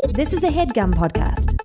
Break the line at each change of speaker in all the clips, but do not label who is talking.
This is a HeadGum podcast.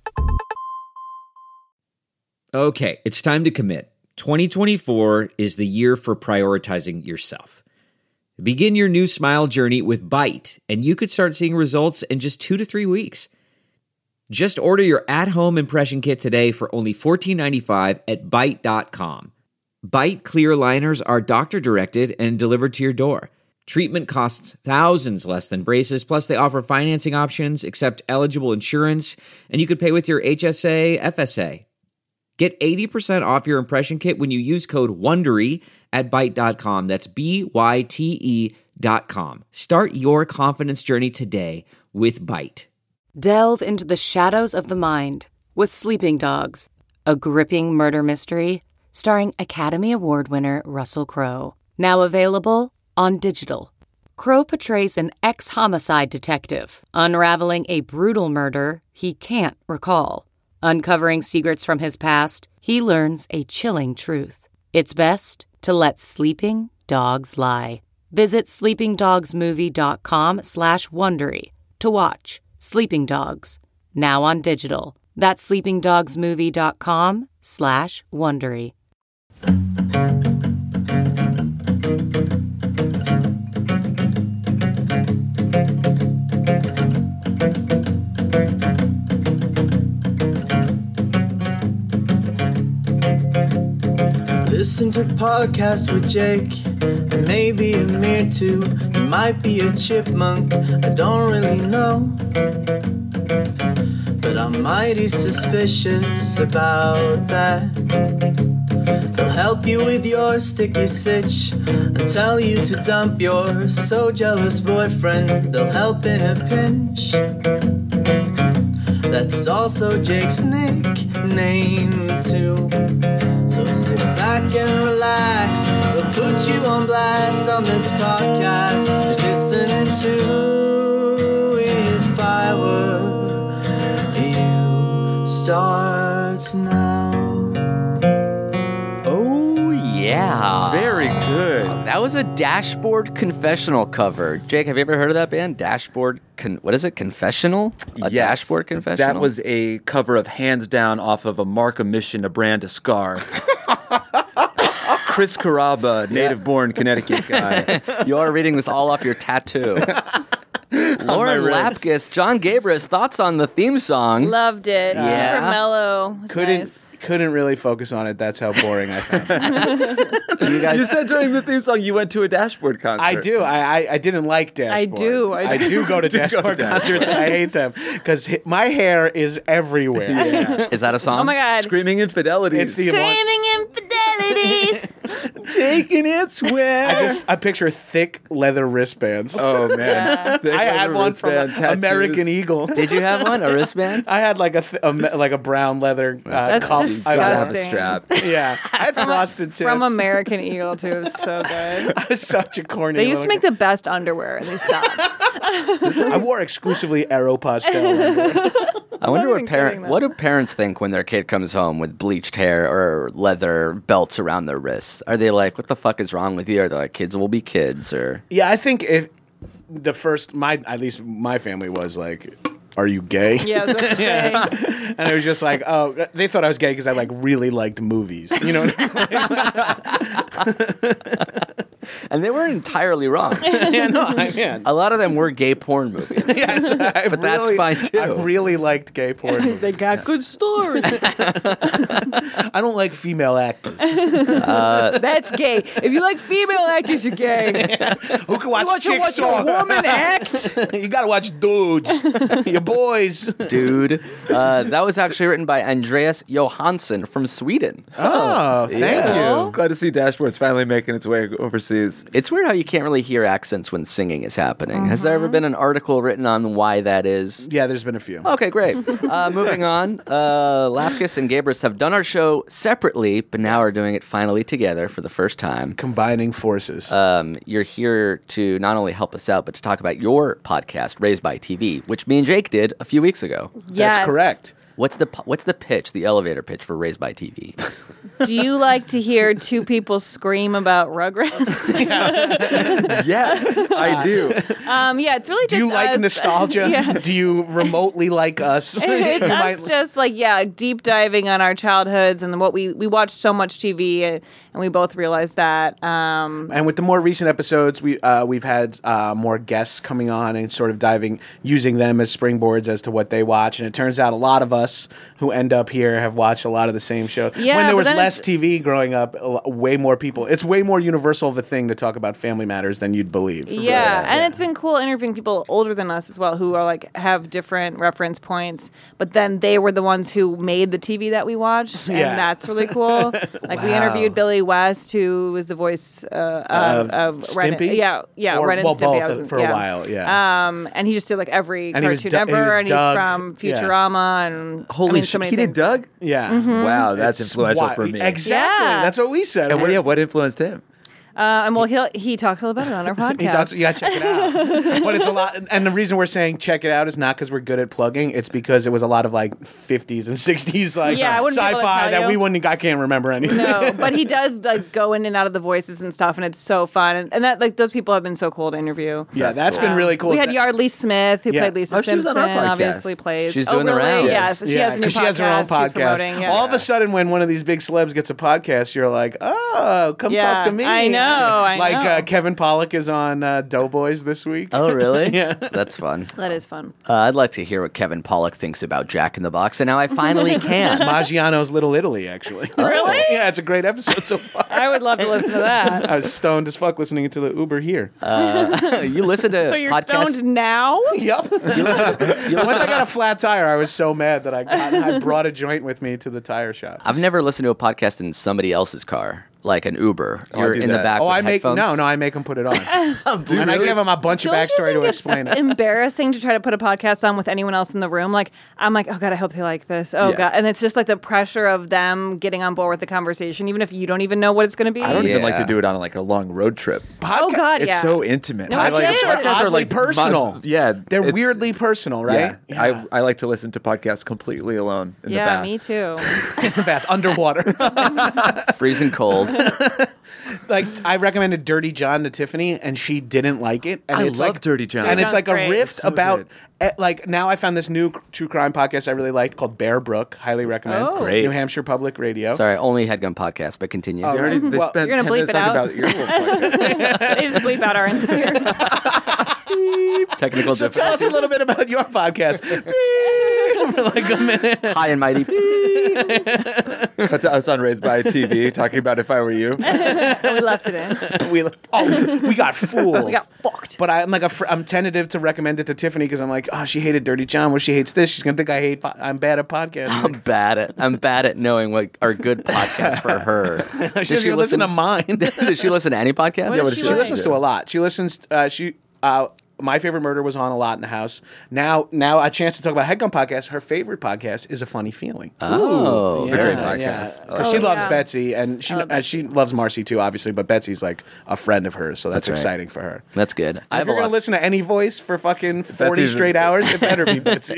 Okay, it's time to commit. 2024 is the year for prioritizing yourself. Begin your new smile journey with Byte, and you could start seeing results in just 2 to 3 weeks. Just order your at-home impression kit today for only $14.95 at Byte.com. Byte clear liners are doctor-directed and delivered to your door. Treatment costs thousands less than braces, plus they offer financing options, accept eligible insurance, and you could pay with your HSA, FSA. Get 80% off your impression kit when you use code WONDERY at Byte.com. That's BYTE.com. Start your confidence journey today with Byte.
Delve into the shadows of the mind with Sleeping Dogs, a gripping murder mystery starring Academy Award winner Russell Crowe. Now available on digital. Crowe portrays an ex-homicide detective unraveling a brutal murder he can't recall. Uncovering secrets from his past, he learns a chilling truth. It's best to let sleeping dogs lie. Visit sleepingdogsmovie.com/Wondery to watch Sleeping Dogs, now on digital. That's sleepingdogsmovie.com/Wondery.
Listen to podcasts with Jake and maybe Amir too. He might be a chipmunk, I don't really know, but I'm mighty suspicious about that. They'll help you with your sticky sitch and tell you to dump your so jealous boyfriend. They'll help in a pinch. That's also Jake's nickname too. So sit back and relax. We'll put you on blast on this podcast. Just listening to If I Were You starts now.
Oh, yeah.
Very good.
That was a Dashboard Confessional cover. Jake, have you ever heard of that band? Dashboard, what is it, Confessional? A
Yes.
Dashboard Confessional?
That was a cover of Hands Down off of a Mark Mission, A Brand a Scar. Chris Caraba, native-born Connecticut guy.
You are reading this all off your tattoo. Lauren Lapkus, John Gabris, thoughts on the theme song?
Loved it.
Yeah.
Super mellow. It was nice.
Couldn't really focus on it. That's how boring I found it.
You said during the theme song you went to a Dashboard concert.
I do. I didn't like Dashboard.
I do
go to Dashboard concerts. I hate them because my hair is everywhere.
Yeah.
Is that a song?
Oh my God.
Screaming Infidelities.
It's the
Screaming infidelities.
Taking it swell.
I picture thick leather wristbands.
Oh, man.
I had one from American Eagle.
Did you have one? A wristband?
I had like a brown leather
That's
cuff.
disgusting.
I have a strap.
Yeah, I had frosted tips.
From American Eagle, too. It was so good.
I was such a corny.
They used to make the best underwear, and they stopped.
I wore exclusively Aeropostale.
I wonder
not even kidding, though.
what do parents think when their kid comes home with bleached hair or leather belts around their wrists? Are they like, what the fuck is wrong with you? Are they like, kids will be kids? Or
Yeah, I think if the first, at least my family was like, are you gay?
Yeah, I was about to say.
And it was just like, oh, they thought I was gay because I like really liked movies. You know what I mean?
And they weren't entirely wrong.
Yeah, no,
A lot of them were gay porn movies.
but
that's fine, too.
I really liked gay porn movies.
They got good stories.
I don't like female actors.
That's gay. If you like female actors, you're gay.
Who can watch
You want
chicks
to watch a
talk?
woman act?
You gotta watch dudes. Your boys.
Dude. That was actually written by Andreas Johansson from Sweden.
Oh, thank you.
Glad to see Dashboard's finally making its way overseas.
It's weird how you can't really hear accents when singing is happening. Has there ever been an article written on why that is?
Yeah, there's been a few.
Okay, great. Moving on. Lapkus and Gabris have done our show separately, but now are doing it finally together for the first time.
Combining forces.
You're here to not only help us out, but to talk about your podcast, Raised by TV, which me and Jake did a few weeks ago.
Yes.
That's correct.
What's the pitch, the elevator pitch for Raised by TV?
Do you like to hear two people scream about Rugrats?
Yes, I do.
Yeah, it's really just
Do you like
us.
nostalgia?
Yeah.
Do you remotely like us?
It's
You
us
might-
just like, deep diving on our childhoods and what we watched so much TV and we both realized that.
And with the more recent episodes, we've had more guests coming on and sort of using them as springboards as to what they watch. And it turns out a lot of us who end up here have watched a lot of the same shows.
Yeah,
when there
but
was
then
less TV growing up, way more people. It's way more universal of a thing to talk about family matters than you'd believe.
And it's been cool interviewing people older than us as well who are like have different reference points, but then they were the ones who made the TV that we watched, and
Yeah.
that's really cool. Like we interviewed Billy West, who was the voice of Ren and,
Stimpy?
Ren and
Well,
Stimpy.
both for a while, yeah.
And he just did like every
And he was
cartoon
Du- he
ever,
was
and
Doug.
he's from
Yeah.
Futurama, and
Holy
so
shit,
many
he did
things.
Doug?
Yeah.
Wow, that's
It's
influential
wi-
for me.
Exactly.
Yeah.
That's what we said.
And what influenced him?
And well, he talks all about it on our podcast.
He talks, you gotta check it out. But it's a lot, and the reason we're saying check it out is not because we're good at plugging. It's because it was a lot of like 50s and 60s like
Yeah, I wouldn't be able to
sci-fi
tell
that
you.
we wouldn't. I can't remember anything.
No, but he does like go in and out of the voices and stuff, and it's so fun. And that like those people have been so cool to interview.
Yeah, that's been really cool.
We had Yardley Smith, who
Yeah.
played Lisa
Oh, she was
Simpson.
on our podcast.
Obviously plays.
She's doing the
really?
rounds.
Yes, she has a new
'cause
podcast.
she has her own
She's
podcast.
promoting, yeah.
All of a sudden, when one of these big celebs gets a podcast, you're like, "Oh, come
Yeah,
talk to me."
I know, I
like
know.
Kevin Pollak is on Doughboys this week.
Oh, really?
Yeah.
That's fun.
That is fun.
I'd like to hear what Kevin Pollak thinks about Jack in the Box, and now I finally can.
Maggiano's Little Italy, actually.
Really?
Yeah, it's a great episode so far.
I would love to listen to that.
I was stoned as fuck listening to the Uber here.
You listen to
So you're
podcasts?
stoned now?
Yep. Once I got a flat tire, I was so mad that I brought a joint with me to the tire shop.
I've never listened to a podcast in somebody else's car, like an Uber.
I
You're
do
in the
that.
back.
Oh,
with
I make
headphones.
I make them put it on, and I give them a bunch of
Don't you
backstory
think
to
it's
explain it.
embarrassing to try to put a podcast on with anyone else in the room? Like, I'm like, oh God, I hope they like this. Oh
Yeah.
God. And it's just like the pressure of them getting on board with the conversation, even if you don't even know what it's going to be.
I don't even like to
Yeah.
do it on like a long road trip.
Oh God,
It's
yeah.
so intimate.
No,
I like
it is.
podcasts are
Oddly
like
personal.
Yeah,
They're
it's-
weirdly personal, right?
Yeah, I like to listen to podcasts completely alone in the
Yeah,
bath.
me too.
The bath underwater.
Freezing cold.
Like I recommended Dirty John to Tiffany, and she didn't like it. And
I
it's
love
like,
Dirty John.
and it's
John's
like
great.
a riff
So
about.
good.
Like now, I found this new true crime podcast I really liked called Bear Brook. Highly recommend.
Oh.
Great.
New Hampshire Public Radio.
Sorry, only Headgun podcast, but continue.
They already they
Well,
spent
You're gonna
10
bleep
minutes
it
talking
out?
about your podcast.
They just bleep out our insecurity.
Technical
So tell us a little bit about your podcast. For like a minute.
High and mighty.
That's us on Raised by TV talking about If I Were You.
We left it in.
We got fooled.
We got fucked.
But I'm like I'm tentative to recommend it to Tiffany because I'm like, oh, she hated Dirty John. Well, she hates this. She's gonna think I'm bad at podcasting.
I'm bad at knowing what are good podcasts for her.
She doesn't even listen to mine.
Does she listen to any podcast?
What does she
She
like?
listens to a lot. She listens. My Favorite Murder was on a lot in the house. Now a chance to talk about Headgun podcast. Her favorite podcast is A Funny Feeling.
Oh,
It's a great
Yeah,
podcast.
yeah.
I
'Cause
like
she
it.
loves
yeah.
Betsy, and she loves Marcy too, obviously. But Betsy's like a friend of hers, so that's
right.
exciting for her.
that's good. I
If
have a
you're gonna
lot.
listen to any voice for fucking 40
Betsy's-
straight hours, it better be Betsy.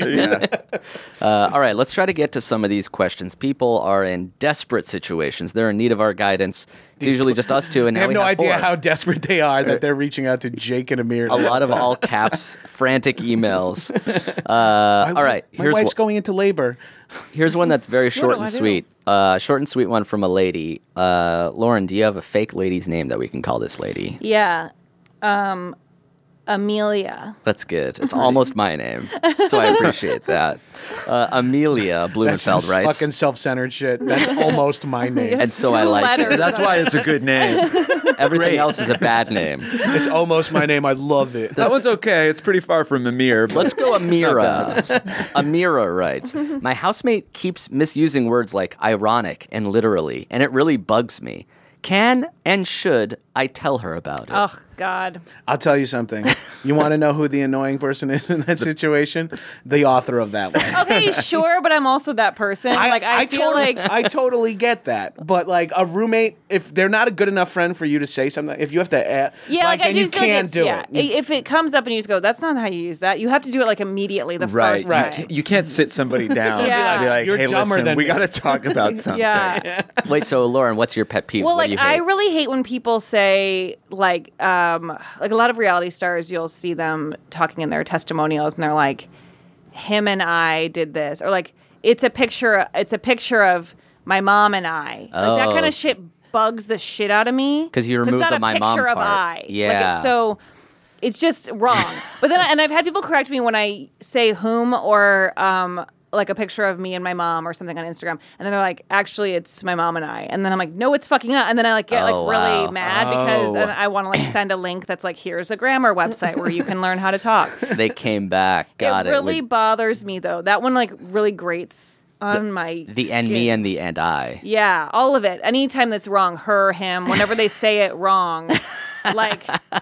All right, let's try to get to some of these questions. People are in desperate situations. They're in need of our guidance. It's usually just us two, and
They
now
have
we
no
have
idea
four.
how desperate they are that they're reaching out to Jake and Amir.
A lot of all caps, frantic emails. All right,
My wife's going into labor.
here's one that's very short
do
and
I do?
sweet. Short and sweet one from a lady. Lauren, do you have a fake lady's name that we can call this lady?
Yeah. Amelia.
That's good. It's almost my name, so I appreciate that. Amelia
That's
Blumenfeld
some
writes.
fucking self-centered shit. That's almost my name.
And so I like
Letters.
it.
That's why it's a good name.
Everything else is a bad name.
It's almost my name. I love it.
That one's okay. It's pretty far from Amir. But
Let's go Amira. Amira writes, my housemate keeps misusing words like ironic and literally, and it really bugs me. Can and should I tell her about it?
Ugh. God.
I'll tell you something. You want to know who the annoying person is in that situation? The author of that one.
Okay, sure, but I'm also that person. I feel like
I totally get that. But like a roommate, if they're not a good enough friend for you to say something, if you have to,
I do
you
feel like
can't do
it.
it.
If it comes up and you just go, that's not how you use that. You have to do it like immediately the
Right.
first time.
You can't sit somebody down
Yeah.
and be like,
You're
hey,
dumber
listen,
than
we
me.
got to talk about something.
Yeah.
Wait, so Lauren, what's your pet peeve?
Well,
What do
like
you hate?
I really hate when people say like a lot of reality stars, you'll see them talking in their testimonials and they're like, him and I did this, or like it's a picture of my mom and I. Like that kind
Oh.
of shit bugs the shit out of me
'Cause you removed
it's not
the
a
my mom
picture of
part.
I.
Yeah.
So it's just wrong. But then and I've had people correct me when I say whom or like a picture of me and my mom or something on Instagram, and then they're like, actually, it's my mom and I, and then I'm like, no, it's fucking not, and then I like get
Oh,
like really
wow.
mad because and I want to like send a link that's like, here's a grammar website where you can learn how to talk.
They came back. Got it.
really
with
bothers me though. That one like really grates on my
the and
skin.
me and the and I.
Yeah, all of it. Anytime that's wrong, her, him, whenever they say it wrong, like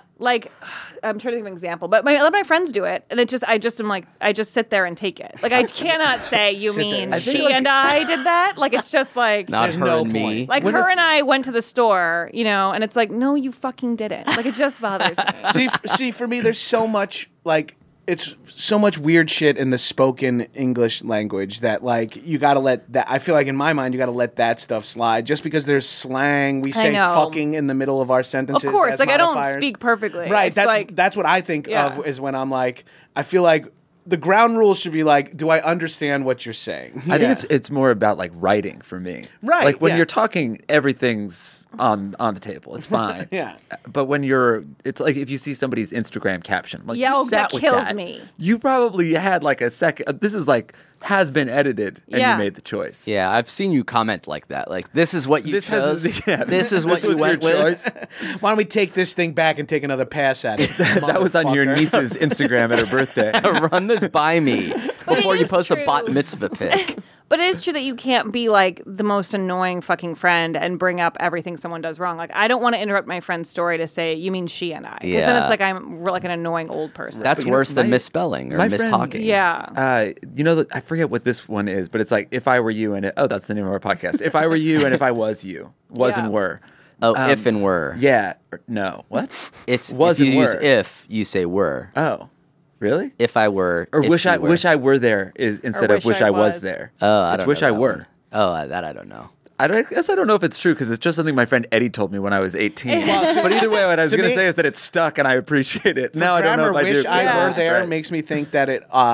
I'm trying to think of an example, but a lot of my friends do it, and I just am like, I just sit there and take it. Like I cannot say you
Sit there.
mean
I think,
she
like-
and I did that. Like it's just like
Not
There's
her
no
and me.
point.
like her and I went to the store, and it's like, no, you fucking didn't. Like it just bothers me.
see, for me, there's so much like it's so much weird shit in the spoken English language that like you got to let that. I feel like in my mind you got to let that stuff slide. Just because there's slang, we say
know.
fucking in the middle of our sentences.
Of course,
as
like I don't
modifiers.
speak perfectly.
Right.
It's
That's what I think
Yeah.
of is when I'm like, I feel like the ground rules should be like, do I understand what you're saying?
I think it's more about like writing for me.
Right,
Like when
yeah.
you're talking, everything's on the table. It's fine.
Yeah.
But when it's like if you see somebody's Instagram caption, like
Yeah,
you
oh,
sat
that
with
kills
that,
me.
You probably had like a second. This is like has been edited and
Yeah.
you made the choice.
Yeah, I've seen you comment like that. Like, this is what you
This
chose.
has- yeah,
this is what
this
you
was your
went with.
choice.
Why don't we take this thing back and take another pass at it?
That was on your
motherfucker.
niece's Instagram at her birthday.
Run this by me before
it
you
is
post a
true.
bat mitzvah pic.
But it is true that you can't be like the most annoying fucking friend and bring up everything someone does wrong. Like I don't want to interrupt my friend's story to say you mean she and I, because then
Yeah.
it's like I'm like an annoying old person.
That's
You know,
worse than
my-
misspelling or
my friend-
mistalking.
yeah.
I forget what this one is, but it's like if I were you and that's the name of our podcast. If I were you and if I was you, was
Yeah.
and were.
Oh, if and were.
Yeah. No. What?
It's
was
if you
and
use
were.
if, you say were.
Oh, really?
If I were.
Or
if
wish
you
I
were.
wish I were there is instead of wish I was there.
Oh, I
it's
don't
wish
know
I
that
were.
one. Oh, that I don't know.
I guess I don't know if it's true because it's just something my friend Eddie told me when I was 18. But either way, what I was
To
going to
me-
say is that it's stuck and I appreciate it. Now I don't know if
Grammar,
I do.
wish I
Yeah.
were
That's
there
right.
makes me think that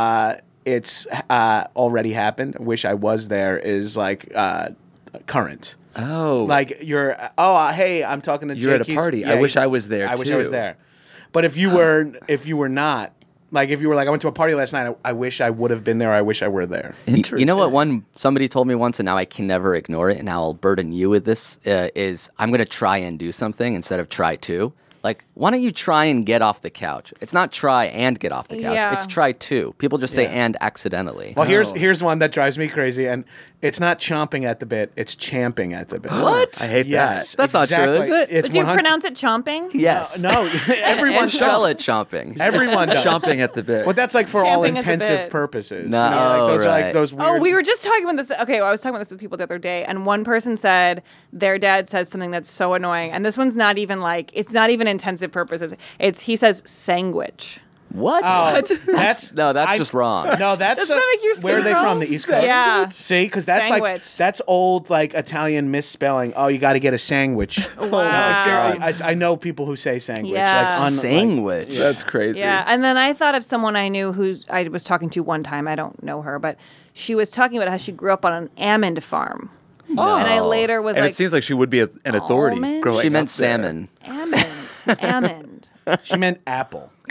it's already happened. Wish I was there is like current.
Oh.
Like you're hey, I'm talking to
You're at a
Jake.
party. I wish I was there,
I wish I was
too.
there. But if you were not, like if you were like I went to a party last night, I wish I would have been there. I wish I were there.
You know what somebody told me once, and now I can never ignore it, and now I'll burden you with this, is I'm going to try and do something instead of try to. Like, why don't you try and get off the couch? It's not try and get off the couch.
Yeah.
It's try to. People just say and accidentally.
Well, here's one that drives me crazy, and it's not chomping at the bit; it's champing at the bit.
What?
I hate
Yes,
that.
That's not true, is it?
It's
But do you
100
pronounce it chomping?
Yes.
No, everyone
And spell
does.
it chomping.
Everyone does.
Chomping at the bit.
But that's like for all
Champing at the
intensive
bit.
purposes.
No,
you know, like those are
right.
like those weird.
Oh, we were just talking about this. Okay, well, I was talking about this with people the other day, and one person said their dad says something that's so annoying, and this one's not even like it's not even intensive purposes. He says sandwich.
What?
Oh, that's
just wrong.
No, that's
Doesn't that make your skin
where are they from?
crawl?
The East Coast.
Yeah.
See, because that's like
Sandwich.
that's old like Italian misspelling. Oh, you got to get a sandwich.
Wow.
No, seriously, I know people who say sandwich.
Yeah.
Like,
Sandwich.
That's crazy.
Yeah, and then I thought of someone I knew who I was talking to one time. I don't know her, but she was talking about how she grew up on an almond farm. And I later was
And
like,
it seems like she would be an authority
Almond?
growing
She meant
up there.
salmon.
almond.
she meant apple.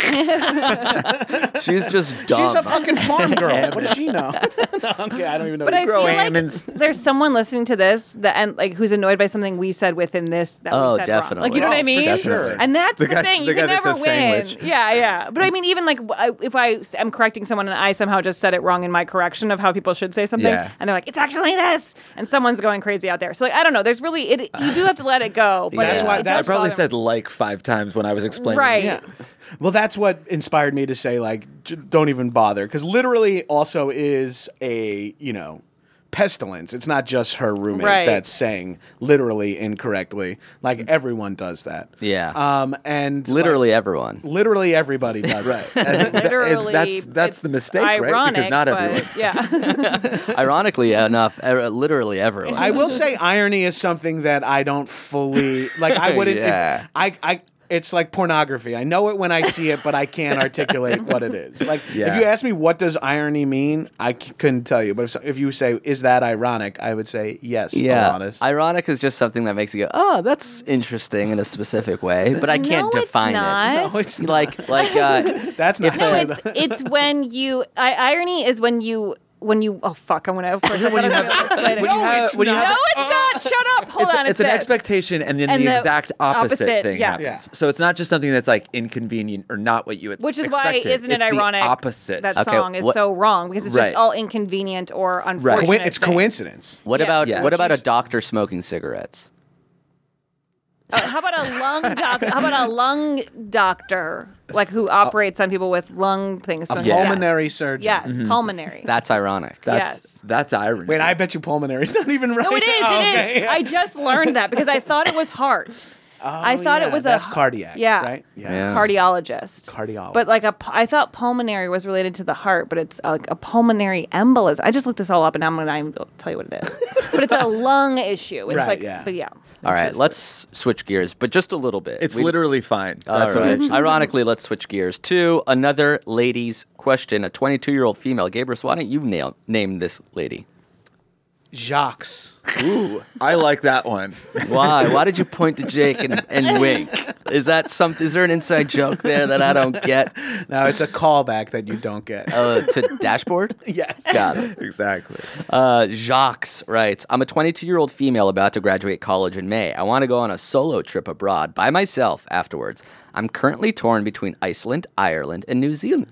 She's just dumb.
She's a fucking farm girl. What does she know? Okay, I don't even know.
But I
Throw
feel like
Hammonds.
there's someone listening to this that and like who's annoyed by something we said within this that
Oh,
we said wrong.
definitely.
Like you know what I mean?
Definitely.
And that's the,
guy-
thing.
the
You
guy
can
that
never
says
win.
sandwich.
Yeah. But I mean, even like if I am correcting someone and I somehow just said it wrong in my correction of how people should say something,
Yeah.
and they're like, it's actually this, and someone's going crazy out there. So like I don't know. There's really you do have to let it go. But
That's why-
it
that's
does
I probably
bother
said
me.
like 5 times when I was explaining.
Right.
Yeah. Well, that's what inspired me to say, like, don't even bother. Because literally also is a, pestilence. It's not just her roommate
Right.
that's saying literally incorrectly. Like, everyone does that.
Yeah.
And
Literally everyone.
literally everybody does
Right.
it.
And
Literally,
that's the
it's
mistake, right?
ironic,
Because not
but,
everyone.
Yeah.
Ironically enough, literally everyone.
I will say irony is something that I don't fully, like, I wouldn't,
Yeah.
it's like pornography. I know it when I see it, but I can't articulate what it is. Like,
Yeah.
if you ask me what does irony mean, I couldn't tell you. But if you say, is that ironic? I would say, yes,
Yeah,
honest.
ironic is just something that makes you go, "Oh, that's interesting" in a specific way, but I can't
No, it's
define
not.
it.
No, it's
like
That's not
No,
true.
it's when you. Irony is when you. Oh fuck! I'm gonna. Of course, I
when you
thought I was
have-
gonna explain it.
when you have- when you have-
No, it's not. Shut up. Hold on.
It's an
this.
expectation, and then
And
the
the
exact opposite
opposite,
thing
yes.
happens.
Yeah.
So it's not just something that's like inconvenient or not what you
Which is
expected.
why isn't it
It's
ironic?
The opposite.
That
Okay,
song is
what-
so wrong because it's
Right.
just all inconvenient or unfortunate.
It's
things.
coincidence.
what
Yeah.
about
Yeah.
what about a doctor smoking cigarettes?
How about a lung doctor? How about a lung doctor, like who operates on people with lung things?
A pulmonary surgeon.
Yes, pulmonary.
That's ironic.
yes.
That's irony.
Wait, I bet you pulmonary is not even right.
No, it is.
Oh,
It is.
okay.
I just learned that because I thought it was heart. I thought
yeah,
it was
that's
a
cardiac,
Yeah,
right?
Yeah.
cardiologist.
Cardiologist.
But like I thought pulmonary was related to the heart, but it's like a pulmonary embolism. I just looked this all up, and I'm gonna tell you what it is. But it's a lung issue. It's
Right,
like,
yeah.
but yeah.
All right, let's switch gears, but just a little bit.
It's
We-
literally fine.
All
That's
right.
what
Ironically, let's switch gears to another lady's question. A 22-year-old female. Gabriel, why don't you name this lady?
Jacques.
Ooh, I like that one.
Why? Why did you point to Jake and wink? Is there an inside joke there that I don't get?
No, it's a callback that you don't get.
To Dashboard?
Yes.
Got it.
Exactly.
Jacques writes, I'm a 22-year-old female about to graduate college in May. I want to go on a solo trip abroad by myself afterwards. I'm currently torn between Iceland, Ireland, and New Zealand.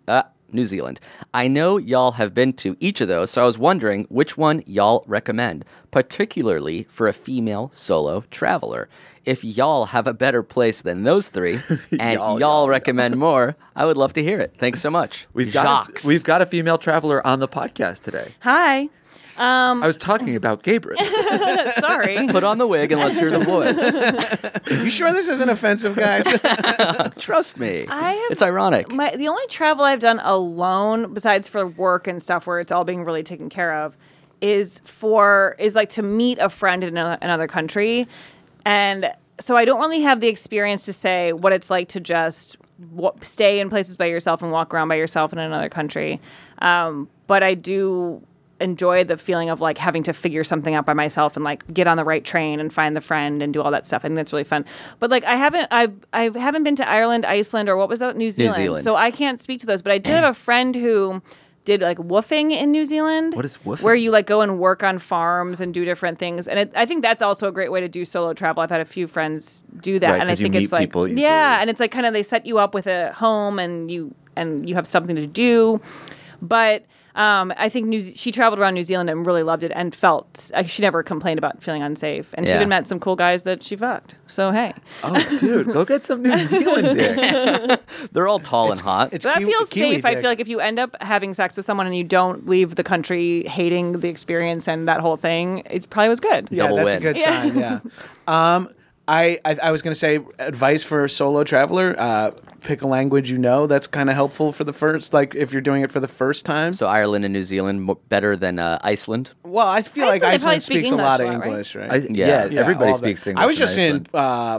I know y'all have been to each of those, so I was wondering which one y'all recommend, particularly for a female solo traveler. If y'all have a better place than those three, and y'all recommend more, I would love to hear it. Thanks so much.
We've
Jacques.
got a female traveler on the podcast today.
Hi.
I was talking about Gabriel.
Sorry.
Put on the wig and let's hear the voice.
You sure this isn't offensive, guys?
Trust me.
I have-
It's ironic.
The only travel I've done alone, besides for work and stuff where it's all being really taken care of, is like to meet a friend in another country. And so I don't really have the experience to say what it's like to just stay in places by yourself and walk around by yourself in another country. But I do enjoy the feeling of like having to figure something out by myself and like get on the right train and find the friend and do all that stuff. I think that's really fun. But like I haven't been to Ireland, Iceland, or what was that? New Zealand. So I can't speak to those. But I did have a friend who did like woofing in New Zealand.
What is woofing?
Where you like go and work on farms and do different things. And I think that's also a great way to do solo travel. I've had a few friends do that,
Right,
and I
'cause you
think
meet
it's like
people easily.
yeah, and it's like kind of they set you up with a home and you have something to do. But I think she traveled around New Zealand and really loved it and felt she never complained about feeling unsafe. And she
Yeah.
even met some cool guys that she fucked. So hey,
Oh, dude, go get some New Zealand dick.
They're all tall and hot.
It's
that
Kiwi-
feels
Kiwi
safe. I
dick.
feel like if you end up having sex with someone and you don't leave the country hating the experience and that whole thing, it probably was good.
Yeah,
Double
that's
win.
a good
Yeah.
sign. Yeah. I was going to say advice for a solo traveler: pick a language you know. That's kind of helpful for the first, like if you're doing it for the first time.
So Ireland and New Zealand better than Iceland.
Well, I feel like
Iceland, they probably
Iceland
speak
speaks a lot of
English a lot,
English, right?
Yeah, everybody
all the-
speaks English.
I was just
Iceland.
in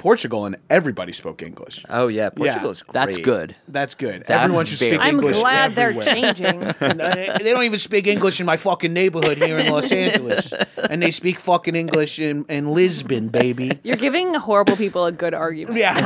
Portugal, and everybody spoke English.
Oh yeah, Portugal's great.
That's good.
That's good.
That's
Everyone should speak
very
I'm
English.
glad
everywhere.
they're changing.
They don't even speak English in my fucking neighborhood here in Los Angeles, and they speak fucking English in Lisbon, baby.
You're giving horrible people a good argument.
Yeah,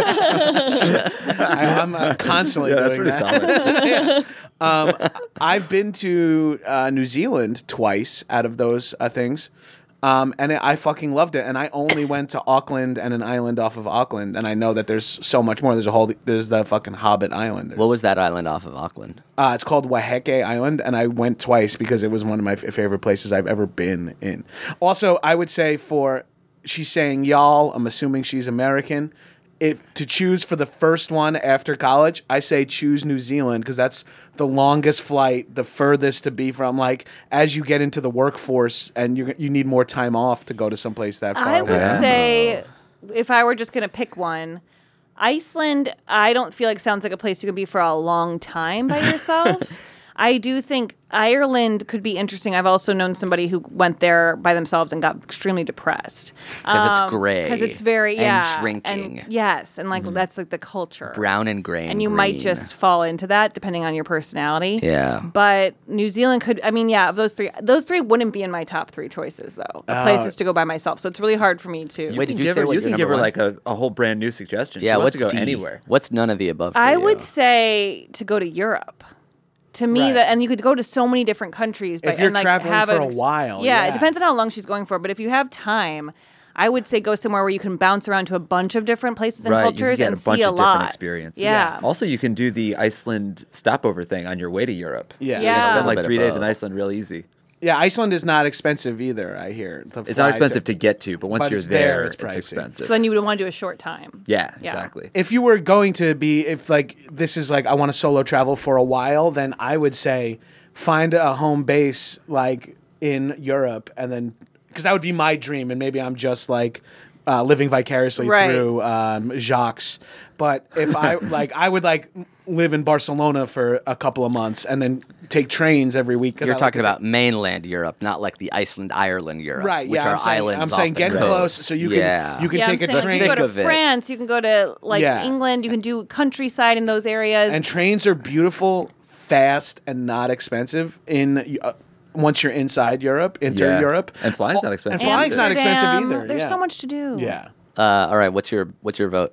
right. I'm constantly
Yeah, that's
doing
pretty
that.
solid.
I've been to New Zealand twice out of those things. And I fucking loved it. And I only went to Auckland and an island off of Auckland. And I know that there's so much more. There's the fucking Hobbit Island.
What was that island off of Auckland?
It's called Waheke Island, and I went twice because it was one of my favorite places I've ever been in. Also, I would say she's saying y'all, I'm assuming she's American. If to choose for the first one after college, I say choose New Zealand because that's the longest flight, the furthest to be from. Like as you get into the workforce and you need more time off to go to someplace that far
I
away.
would say, if I were just going to pick one, Iceland, I don't feel like sounds like a place you can be for a long time by yourself. I do think Ireland could be interesting. I've also known somebody who went there by themselves and got extremely depressed.
Because it's gray.
Because it's very,
and drinking.
And, yes, and like that's like the culture.
Brown and gray.
And you might just fall into that depending on your personality.
Yeah.
But New Zealand could, I mean, yeah, of those three wouldn't be in my top three choices, though. The places to go by myself. So it's really hard for me to.
Wait, did you say what
you
your
can
number
give her
one?
like a whole brand new suggestion.
Yeah,
she wants
what's
to go
D?
anywhere.
What's none of the above for
I
you?
would say to go to Europe. To me,
Right.
and you could go to so many different countries.
If you're
and, like,
traveling
have
for a while,
yeah,
yeah.
it depends on how long she's going for. But if you have time, I would say go somewhere where you can bounce around to a bunch of different places and
Right,
cultures
you can
and
get a bunch
see a
of different
lot.
experiences.
Yeah.
Also, you can do the Iceland stopover thing on your way to Europe.
Yeah.
So you can
Yeah.
spend
A
like
bit
3
of
days in
both.
Iceland real easy.
Yeah, Iceland is not expensive either, I hear.
It's not expensive to get to, but once
But
you're
it's there,
there,
it's
it's
pricey.
expensive.
So then you would want to do a short time.
yeah,
Yeah.
exactly.
If you were going to be, if like this is like I want to solo travel for a while, then I would say find a home base like in Europe, and then because that would be my dream, and maybe I'm just like living vicariously
Right.
through Jacques. But if I I would like live in Barcelona for a couple of months and then take trains every week. 'cause
You're
I
talking
like to-
about mainland Europe, not like the Iceland, Ireland Europe,
right?
which
Yeah,
are
I'm saying,
islands.
I'm
off
saying
the
get
coast.
close so you
Yeah.
can you can
Yeah,
take
I'm
a
saying
train.
if you go
Thick
to
of it.
France, you can go to like
Yeah.
England, you can do countryside in those areas.
And trains are beautiful, fast, and not expensive in once you're inside Europe,
Yeah.
Europe.
And flying's not expensive.
And flying's not expensive
Amsterdam,
either.
There's
yeah.
so much to do.
Yeah.
All right, what's your vote?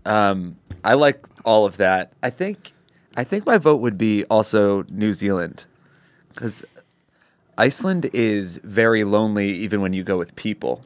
I like all of that. I think my vote would be also New Zealand, because Iceland is very lonely even when you go with people.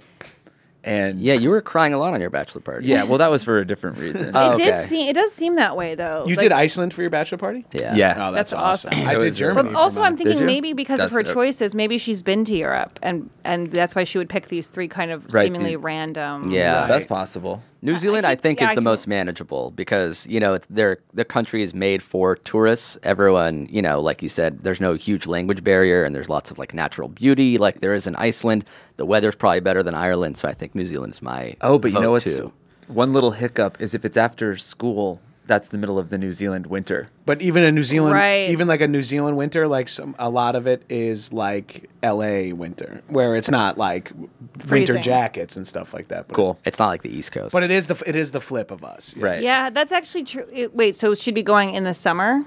And
Yeah, you were crying a lot on your bachelor party.
yeah, well, that was for a different reason.
Oh,
It does seem that way though.
You
Like,
did Iceland for your bachelor party?
Yeah.
Yeah.
Oh,
That's awesome.
I
It
did
was,
Germany.
But
for
also,
mine.
I'm thinking
you?
maybe because of
That's
her
dope.
choices, maybe she's been to Europe, and that's why she would pick these three kind of
Right,
seemingly
the-
random.
Yeah.
That's possible.
New Zealand, I think,
yeah,
is
I
the
do.
most manageable because the country is made for tourists. Everyone, like you said, there's no huge language barrier, and there's lots of like natural beauty, like there is in Iceland. The weather's probably better than Ireland, so I think New Zealand is my
Oh, but you
vote
know what's
too.
one little hiccup is if it's after school, that's the middle of the New Zealand winter.
But even a New Zealand,
Right.
even like a New Zealand winter, like a lot of it is like L.A. winter, where it's not like winter
Freezing.
jackets and stuff like that. But,
Cool.
It's not like the East Coast.
But it is the flip of us. yeah.
Right.
Yeah, that's actually true. Wait, so she'd be going in the summer?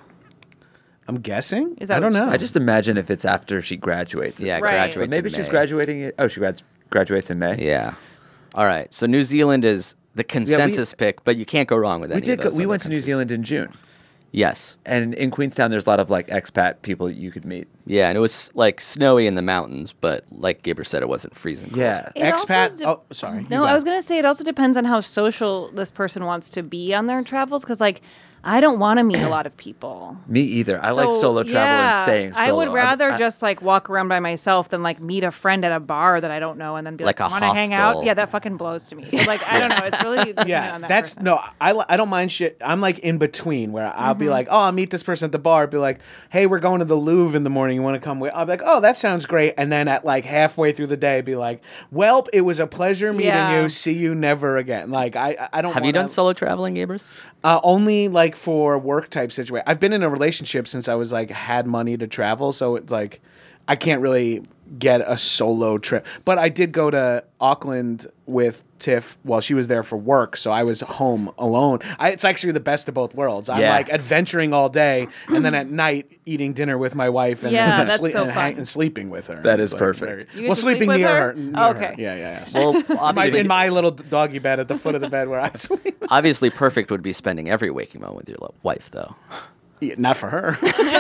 I'm guessing.
Is that
I don't
what
know.
I just imagine if it's after she graduates.
yeah,
It's
Right.
But
graduates.
maybe
in
she's
May.
graduating it. Oh, she graduates in May.
Yeah. All right. So New Zealand is the consensus pick, but you can't go wrong with any
We
of those.
We
other
went to New
countries.
Zealand in June,
Yes.
and in Queenstown, there's a lot of like expat people you could meet.
Yeah, and it was like snowy in the mountains, but like Gabriel said, it wasn't freezing. cold.
Yeah.
It also
Expat.
de-
Oh, sorry. You
No,
go.
I was gonna say it also depends on how social this person wants to be on their travels. Because like, I don't want to meet a lot of people.
Me either. I like
So,
solo travel
yeah,
and staying solo.
I would rather
I-
just like walk around by myself than like meet a friend at a bar that I don't know and then be like,
Like a
want to hang out?
hostel.
Yeah, that fucking blows to me. So like, I don't know. It's really dependent
Yeah,
on that
that's
person.
no. I don't mind shit. I'm like in between where I'll
Mm-hmm.
be like, oh, I'll meet this person at the bar. Be like, hey, we're going to the Louvre in the morning. You want to come with? I'll be like, oh, that sounds great. And then at like halfway through the day, be like, welp, it was a pleasure meeting
Yeah.
you. See you never again. Like I don't.
Have you
wanna-
done solo traveling, Gabrus?
Only like for work type situation. I've been in a relationship since I was like had money to travel, so it's like I can't really get a solo trip. But I did go to Auckland with Tiff while she was there for work, so I was home alone. It's actually the best of both worlds. I'm like adventuring all day, and then at night eating dinner with my wife, and
that's so fun.
and sleeping with her.
That is perfect.
You get to sleep
sleeping
with
near
her?
her. Near
Okay.
her. Yeah.
Well, obviously,
In my little doggy bed at the foot of the bed where I sleep.
obviously perfect would be spending every waking moment with your wife, though.
Yeah, not for her.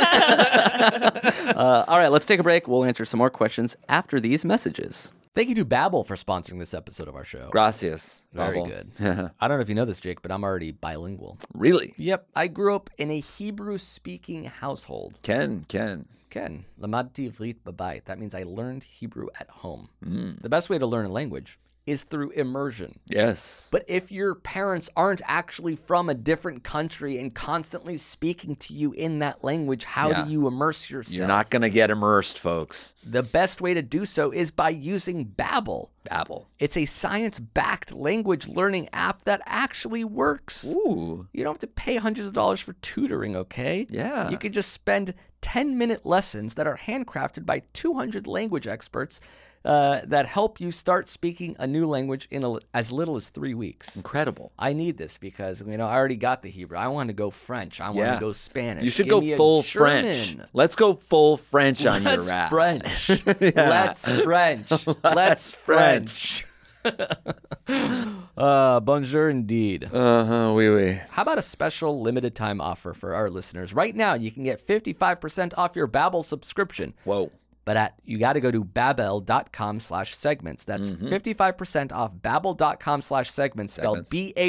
All right, let's take a break. We'll answer some more questions after these messages. Thank you to Babbel for sponsoring this episode of our show.
Gracias.
Very
Babbel.
good. I don't know if you know this, Jake, but I'm already bilingual.
Really?
Yep, I grew up in a Hebrew-speaking household.
Ken.
Ken, lamadti ivrit b'bayit. That means I learned Hebrew at home. The best way to learn a language is through immersion.
Yes.
But if your parents aren't actually from a different country and constantly speaking to you in that language, how do you immerse yourself?
You're not going to get immersed, folks.
The best way to do so is by using Babbel.
Babbel.
It's a science-backed language learning app that actually works.
Ooh.
You don't have to pay hundreds of dollars for tutoring, okay?
Yeah.
You can just spend 10-minute lessons that are handcrafted by 200 language experts that help you start speaking a new language in as little as 3 weeks.
Incredible.
I need this because, I already got the Hebrew. I want to go French. I want to go Spanish.
You should
Give
go
me a
full
German.
French. Let's go full French on your
Let's
app.
French. Let's French. Let's French. Bonjour indeed.
Oui, oui.
How about a special limited time offer for our listeners? Right now, you can get 55% off your Babbel subscription.
Whoa.
But you got to go to babbel.com/segments. That's 55% off babbel.com/segments, spelled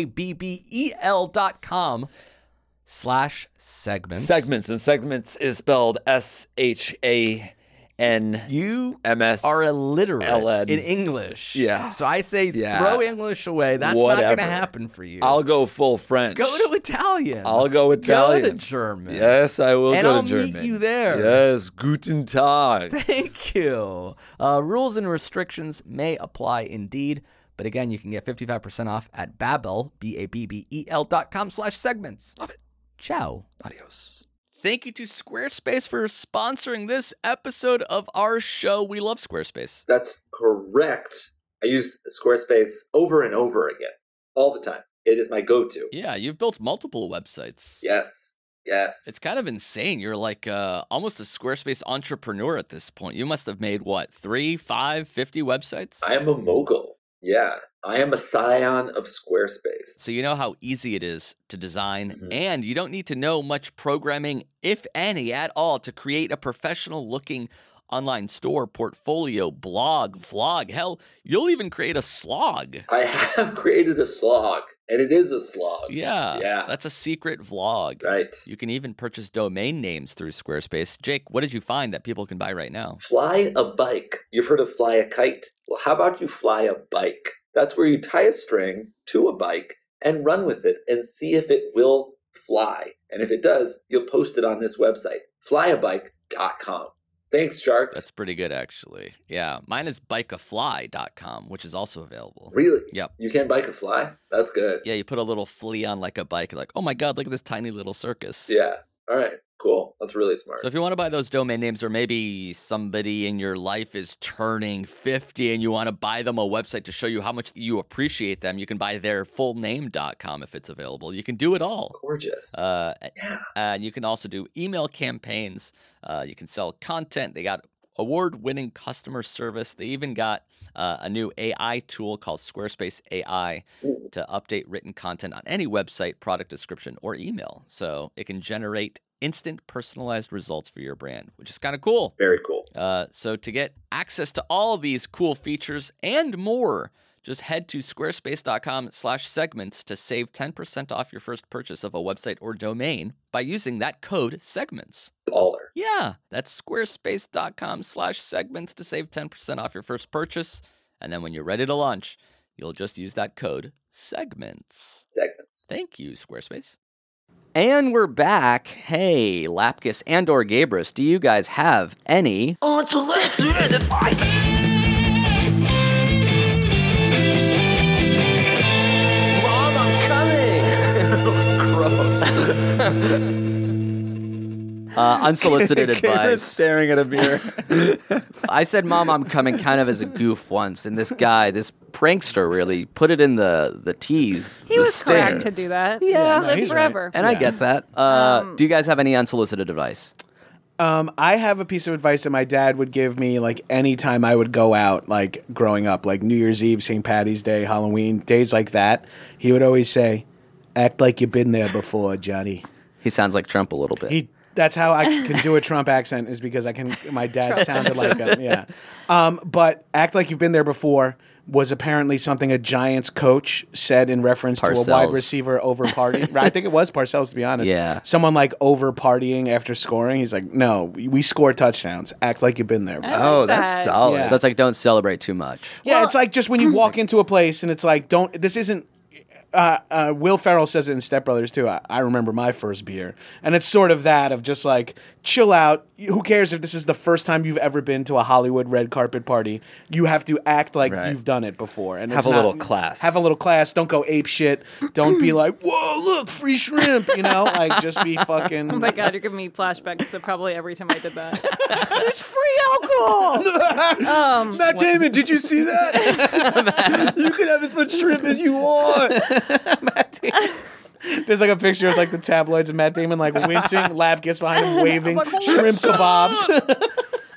BABBEL.com/segments.
Segments. And segments is spelled SHANMS.
You are illiterate
LN.
in English.
Yeah.
So I say throw English away. That's not going to happen for you.
I'll go full French.
Go to Italian.
I'll go Italian.
Go to German.
Yes, I will
And
go
I'll
to German.
meet you there.
Yes, guten Tag.
Thank you. Rules and restrictions may apply indeed. But again, you can get 55% off at Babbel, BABBEL.com/segments.
Love it.
Ciao.
Adios.
Thank you to Squarespace for sponsoring this episode of our show. We love Squarespace.
That's correct. I use Squarespace over and over again, all the time. It is my go-to.
Yeah, you've built multiple websites.
Yes.
It's kind of insane. You're like almost a Squarespace entrepreneur at this point. You must have made, 3, 5, 50 websites?
I am a mogul. Yeah. I am a scion of Squarespace.
So you know how easy it is to design, and you don't need to know much programming, if any, at all, to create a professional-looking online store, portfolio, blog, vlog. Hell, you'll even create a slog.
I have created a slog, and it is a slog.
Yeah. That's a secret vlog.
Right.
You can even purchase domain names through Squarespace. Jake, what did you find that people can buy right now?
Fly a bike. You've heard of fly a kite? Well, how about you fly a bike? That's where you tie a string to a bike and run with it and see if it will fly. And if it does, you'll post it on this website, flyabike.com. Thanks, Sharks.
That's pretty good, actually. Yeah, mine is bikeafly.com, which is also available.
Really?
Yep.
You can bike a fly? That's good.
Yeah, you put a little flea on like a bike. You're like, oh my God, look at this tiny little circus.
Yeah. All right. Cool. That's really smart.
So if you want to buy those domain names, or maybe somebody in your life is turning 50 and you want to buy them a website to show you how much you appreciate them, you can buy their fullname.com if it's available. You can do it all.
Gorgeous.
And you can also do email campaigns. You can sell content. They got award-winning customer service. They even got a new AI tool called Squarespace AI to update written content on any website, product description, or email. So it can generate instant personalized results for your brand, which is kind of cool.
Very cool.
So to get access to all these cool features and more, just head to squarespace.com/segments to save 10% off your first purchase of a website or domain by using that code segments.
Baller.
Yeah, that's squarespace.com/segments to save 10% off your first purchase. And then when you're ready to launch, you'll just use that code segments. Thank you, Squarespace. And we're back. Hey, Lapkus and or Gabrus, do you guys have any...
On to let's do the fight! Mom, I'm coming! Gross.
Unsolicited
Gabriel's
advice.
staring at a mirror.
I said, Mom, I'm coming kind of as a goof once, and this guy, this prankster, really put it in the tease.
He
the
was
stinger.
correct to do that.
Yeah, no,
live
he's
forever.
And I get that. Do you guys have any unsolicited advice?
I have a piece of advice that my dad would give me, like, anytime I would go out, like, growing up, like New Year's Eve, St. Patty's Day, Halloween, days like that. He would always say, act like you've been there before, Johnny.
He sounds like Trump a little bit.
That's how I can do a Trump accent, is because my dad sounded like him, yeah. But act like you've been there before was apparently something a Giants coach said in reference to a wide
Parcells.
receiver over partying. I think it was Parcells, to be honest.
Yeah.
Someone like over partying after scoring. He's like, no, we score touchdowns. Act like you've been there.
Oh, that's solid.
Yeah.
So it's like, don't celebrate too much.
Yeah, it's like just when you walk into a place and it's like, this isn't. Will Ferrell says it in Step Brothers too. I remember my first beer, and it's sort of that of just like, chill out. Who cares if this is the first time you've ever been to a Hollywood red carpet party? You have to act like
Right.
you've done it before, and
Have
it's
a
not-
little class.
Have a little class. Don't go ape shit. Don't be like, whoa, look, free shrimp. You know, like just be fucking.
Oh my God, you're giving me flashbacks to probably every time I did that.
There's free alcohol. Matt Damon, did you see that? You can have as much shrimp as you want. Matt Damon. There's like a picture of like the tabloids of Matt Damon like wincing, Lab gets behind him waving
I'm like,
shrimp kebabs.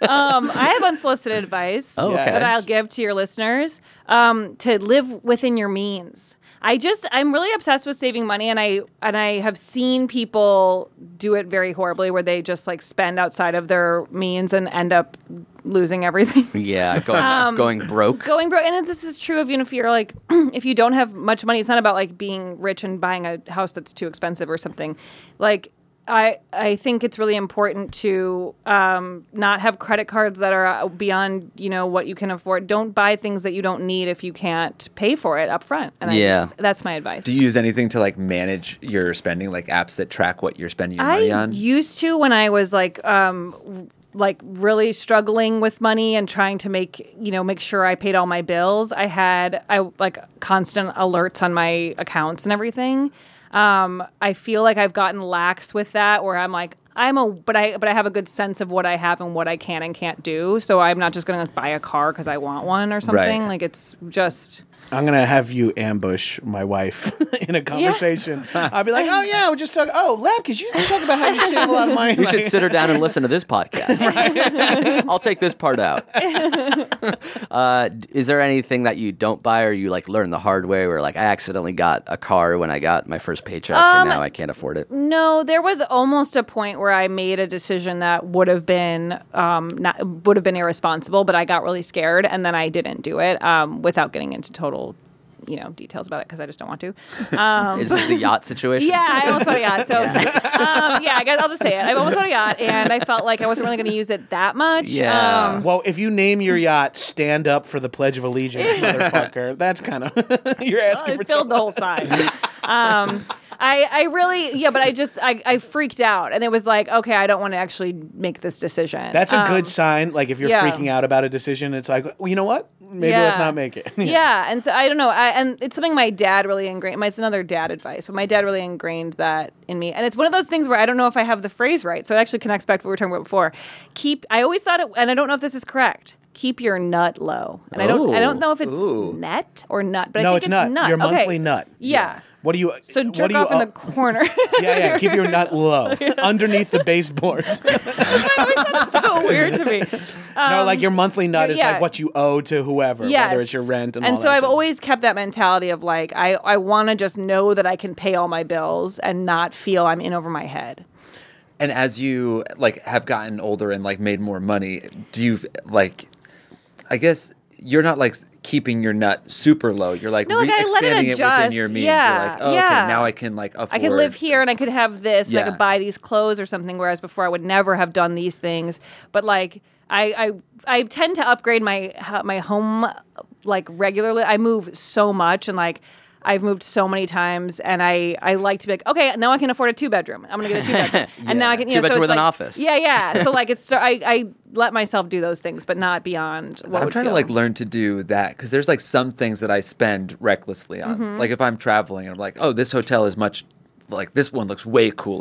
I have unsolicited advice
Oh, okay.
that I'll give to your listeners to live within your means. I'm really obsessed with saving money, and I have seen people do it very horribly, where they just like spend outside of their means and end up losing everything.
Yeah, going broke.
Going broke, and this is true of, if you're like, if you don't have much money, it's not about like being rich and buying a house that's too expensive or something. Like, I think it's really important to not have credit cards that are beyond, what you can afford. Don't buy things that you don't need if you can't pay for it up front. And that's my advice.
Do you use anything to like manage your spending, like apps that track what you're spending your money on?
I used to, when I was like really struggling with money and trying to make sure I paid all my bills. I like constant alerts on my accounts and everything. I feel like I've gotten lax with that, where I'm like, but I have a good sense of what I have and what I can and can't do. So I'm not just going to buy a car because I want one or something.
Right.
Like, it's just.
I'm gonna have you ambush my wife in a conversation. I'll be like, "Oh yeah, we're just talking. Oh, Lab, because you talk about how you save a lot of money."
You should sit her down and listen to this podcast. I'll take this part out. Is there anything that you don't buy, or you like learn the hard way, where like I accidentally got a car when I got my first paycheck and now I can't afford it?
No, there was almost a point where I made a decision that would have been irresponsible, but I got really scared and then I didn't do it without getting into total details about it, because I just don't want to.
Is this the yacht situation?
Yeah, I almost bought a yacht. So, I guess I'll just say it. I almost bought a yacht, and I felt like I wasn't really going to use it that much.
Yeah.
Well, if you name your yacht "Stand Up for the Pledge of Allegiance," motherfucker, that's kind of you're asking for
I filled the whole side. I really, but I freaked out, and it was like, okay, I don't want to actually make this decision.
That's a good sign. Like if you're freaking out about a decision, it's like, well, you know what? Maybe let's not make it.
Yeah, and so I don't know. And it's something my dad really ingrained. It's another dad advice, but my dad really ingrained that in me. And it's one of those things where I don't know if I have the phrase right. So it actually connects back to what we were talking about before. I always thought it, and I don't know if this is correct. Keep your nut low. And I don't know if it's net or nut, but
No,
I think
it's nut. Your monthly nut.
Yeah.
What do you?
So jerk off in the corner.
Yeah. Keep your nut low, underneath the baseboards.
That always sounds so weird to me.
No, like your monthly nut is
yeah.
like what you owe to whoever, whether it's your rent and all
so
that
I've
shit.
always kept that mentality of like I want to just know that I can pay all my bills and not feel I'm in over my head.
And as you like have gotten older and like made more money, do you like? I guess you're not like keeping your nut super low. You're like,
No, like I let it
expanding it
adjust.
within your means.
Yeah,
You're like, oh,
yeah.
okay, now I can like afford.
I could live here and I could have this. And I
Yeah.
could buy these clothes or something. Whereas before I would never have done these things. But like I tend to upgrade my home like regularly. I move so much and like. I've moved so many times, and I like to be like, okay, now I can afford a 2-bedroom. I'm gonna get a 2-bedroom, and now I can
2-bedroom
so
with
it's
an
like,
office.
Yeah. So like I let myself do those things, but not beyond what
I'm
would
trying to
feel.
like learn to do that because there's like some things that I spend recklessly on.
Mm-hmm.
Like if I'm traveling and I'm like, oh, this hotel is much like this one looks way cooler.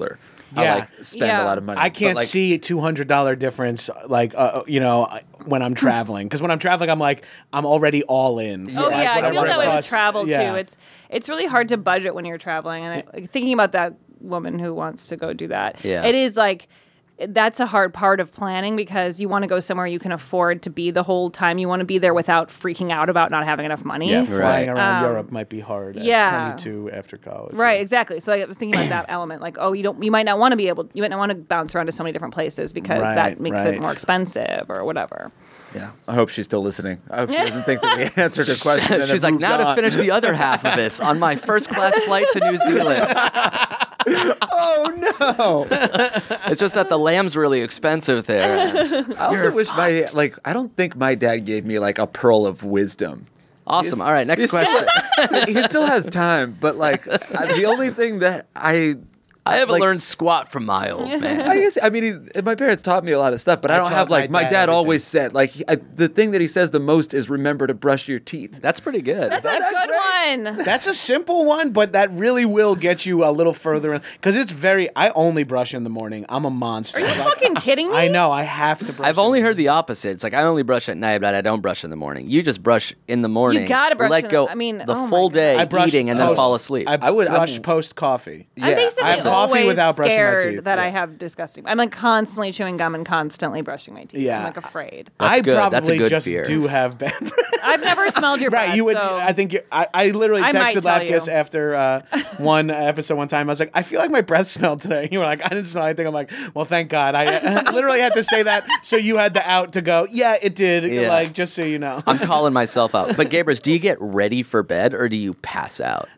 I like spend a lot of money.
I can't
But, like,
see a $200 difference, like when I'm traveling. Because when I'm traveling, I'm like, I'm already all in.
Oh
Like,
yeah, I
whatever
feel
it
that way with
costs.
travel
Yeah.
too. It's really hard to budget when you're traveling, and thinking about that woman who wants to go do that.
Yeah.
It is like. That's a hard part of planning because you want to go somewhere you can afford to be the whole time. You want to be there without freaking out about not having enough money.
Yeah, flying
Right.
around Europe might be hard at
yeah.
22 after college.
Right, exactly. So I was thinking about that element, like, you might not want to you might not want to bounce around to so many different places because that makes it more expensive or whatever.
Yeah, I hope she's still listening. I hope she doesn't think that we answered her question. and
She's
have
like,
moved
now to
on."
finish the other half of this on my first class flight to New Zealand.
Oh no!
It's just that the lamb's really expensive there.
I also wish I don't think my dad gave me like a pearl of wisdom.
Awesome. All right, next question.
He still has time, but like the only thing that I
haven't
like-
learned squat from my old man.
my parents taught me a lot of stuff, but I don't
taught
have like
my
my
dad
dad
everything.
always said the thing that he says the most is remember to brush your teeth.
That's pretty good.
That's a good one.
That's a simple one, but that really will get you a little further in. Because I only brush in the morning. I'm a monster.
Are you fucking kidding me?
I know, I have to brush.
I've only heard the opposite. It's like I only brush at night, but I don't brush in the morning. You just brush in the morning.
gotta brush
Let
in
go.
the- I mean,
the
oh my
full
God.
day
I brush
eating and then
post-
fall asleep.
I
would-
brush post coffee.
I'm basically
I have coffee
always
without brushing my
scared
teeth.
that I
Yeah.
have disgusting. I'm like constantly chewing gum and constantly brushing my teeth.
Yeah.
I'm like afraid.
That's
I
good.
probably
That's a good
just
fear.
do have bad breath.
I've never smelled your breath.
Right, you would.
So.
I think I literally
I might
texted
tell
Lapkus
you.
after one episode one time. I was like, I feel like my breath smelled today. You were like, I didn't smell anything. I'm like, well, thank God. I literally had to say that so you had the out to go. Yeah, it did.
Yeah.
Like just so you know.
I'm calling myself out. But Gabrus, do you get ready for bed or do you pass out?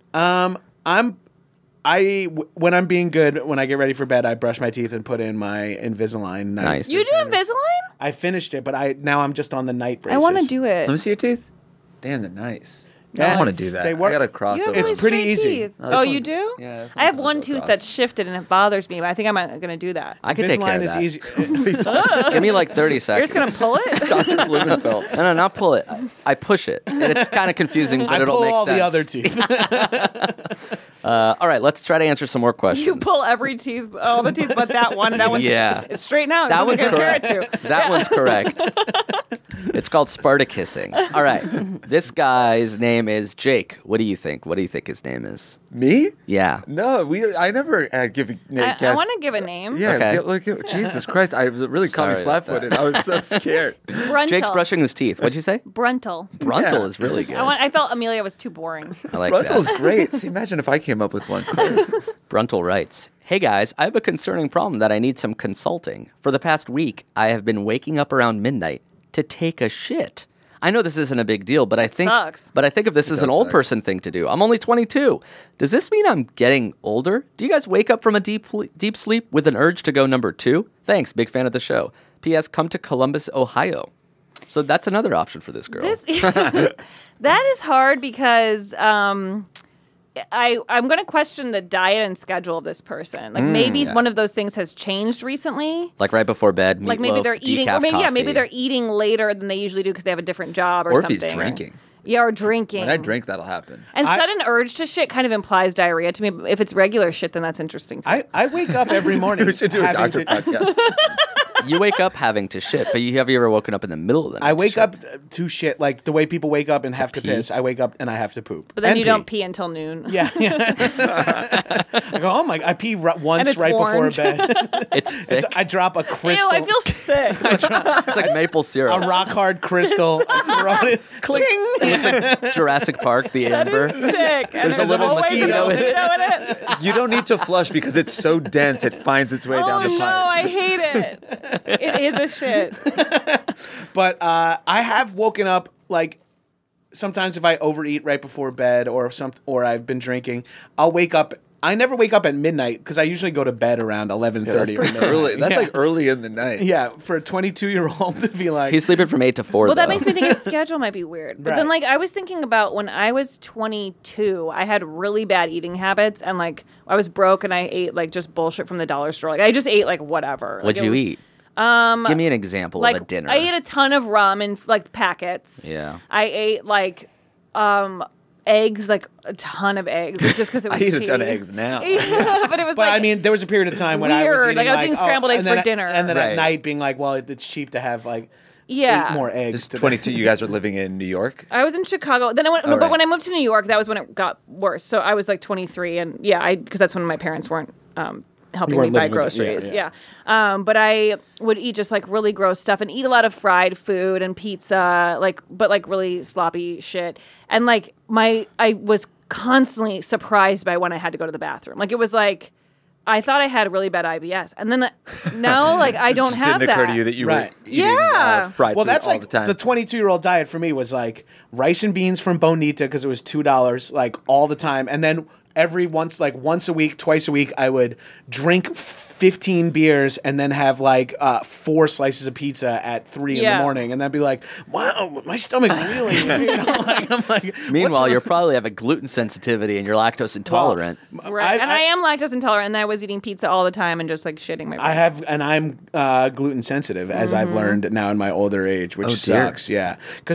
When I'm being good, when I get ready for bed, I brush my teeth and put in my Invisalign.
Nice.
You do Invisalign?
I finished it, but now I'm just on the night braces.
I want to do it.
Let me see your teeth. Damn, they're nice.
Yeah.
I want to do that.
They work.
I got to cross
You have
over.
It's
really
pretty
straight
easy.
teeth.
No, this
You
one-
do?
yeah, this
I have
one
one
goes
tooth
across.
that's shifted and it bothers me, but I think I'm going to do that.
I could take care
Invisalign
of
is
that.
easy.
Give me like 30
You're
seconds.
just going to pull it?
Dr. Blumenfeld. No, not pull it. I push it. And it's kind of confusing, but
I
it'll
pull
make
all
sense.
the other teeth.
All right, let's try to answer some more questions.
You pull every teeth, all the teeth but that one. That one's
Yeah.
straight out.
That one's
Something to compare
correct.
it to.
That one's correct. It's called Spartacusing. All right. This guy's name is Jake. What do you think? What do you think his name is?
Me?
Yeah.
No, I never give
I want to give a name.
Yeah,
Okay.
Jesus Christ! I really caught
Sorry
me
about
flat-footed. I was so scared.
Bruntel.
Jake's brushing his teeth. What'd you say?
Bruntel.
Bruntel
Yeah.
is really good.
I felt Amelia was too boring.
I like
Bruntel's
that.
great. See, imagine if I came up with one.
Bruntel writes, "Hey guys, I have a concerning problem that I need some consulting. For the past week, I have been waking up around midnight to take a shit. I know this isn't a big deal, but I think
sucks.
of this as an
does
old
suck.
person thing to do. I'm only 22. Does this mean I'm getting older? Do you guys wake up from a deep sleep with an urge to go number 2? Thanks, big fan of the show. P.S. Come to Columbus, Ohio." So that's another option for this girl.
That is hard because I'm going to question the diet and schedule of this person. Like maybe one of those things has changed recently.
Like right before bed, meatloaf,
Like maybe they're eating,
decaf
or maybe
coffee.
maybe they're eating later than they usually do because they have a different job or
Or if
something.
he's drinking.
Yeah, or drinking.
When I drink, that'll happen.
And sudden urge to shit kind of implies diarrhea to me. But if it's regular shit, then that's interesting. Too.
I wake up every morning.
We should do a
having
doctor
to-
podcast.
You wake up having to shit, but have you ever woken up in the middle of the night?
I
to
wake
shit?
up to shit like the way people wake up and have to
pee?
piss. I wake up and I have to poop.
but then
And
you don't pee until noon.
Yeah, yeah. I go, oh my! I pee once
it's
right
orange.
before bed.
It's thick.
I drop a
Ew,
crystal.
I feel sick.
It's like maple syrup.
a rock hard crystal. I throw it. Cling.
It's like Jurassic Park, the
That
amber.
is sick. And
There's a little
always
mosquito
a
in it.
mosquito in it.
You don't need to flush because it's so dense it finds its way
Oh
down the
no,
pipe.
I hate it. It is a shit.
But I have woken up like sometimes if I overeat right before bed or I've been drinking, I'll wake up. I never wake up at midnight because I usually go to bed around 11:30
That's
or
pretty
midnight.
early. That's
Yeah.
like early in the night.
Yeah, for a 22-year-old to be like,
He's sleeping from 8 to 4.
Well, that
though.
makes me think his schedule might be weird. But then,
Right.
like, I was thinking about when I was 22, I had really bad eating habits, and like, I was broke, and I ate like just bullshit from the dollar store. Like, I just ate like whatever.
What'd
like,
you
it-
eat? Give me an example
Like,
of a dinner.
I ate a ton of rum in like packets.
Yeah.
I ate like eggs, like a ton of eggs, just because it
I
was
eat a
cheap.
ton of eggs now.
Yeah, but it was
But
like,
I mean, there was a period of time when I was
weird.
eating
Like, I was eating scrambled eggs
and then
for dinner.
and then
Right.
at night being like, well, it's cheap to have like
yeah.
8 more eggs.
It's
today.
22. You guys are living in New York.
I was in Chicago. Then I went,
Oh,
but
right.
when I moved to New York, that was when it got worse. So I was like 23, and yeah, because that's when my parents weren't helping
You
me
weren't
buy
living with them.
groceries.
Yeah,
Yeah. But I would eat just like really gross stuff and eat a lot of fried food and pizza, but really sloppy shit. And like I was constantly surprised by when I had to go to the bathroom. Like it was like I thought I had really bad IBS, and then now like I don't
Just
have
didn't
that.
occur to you that you
Right.
were eating
Yeah.
fried
Well,
food
that's
all
like
the time.
the 22-year-old diet for me was like rice and beans from Bonita because it was $2 like all the time, and then once a week, twice a week, I would drink 15 beers and then have like 4 slices of pizza at 3 in the
Yeah.
morning, and then be like, wow, my stomach really. I'm like,
Meanwhile,
what's
you probably have a gluten sensitivity and you're lactose intolerant.
Right. And I am lactose intolerant, and I was eating pizza all the time and just like shitting my
I
brains.
have, and I'm gluten sensitive, as I've learned now in my older age, which
Oh, dear.
sucks. Yeah, because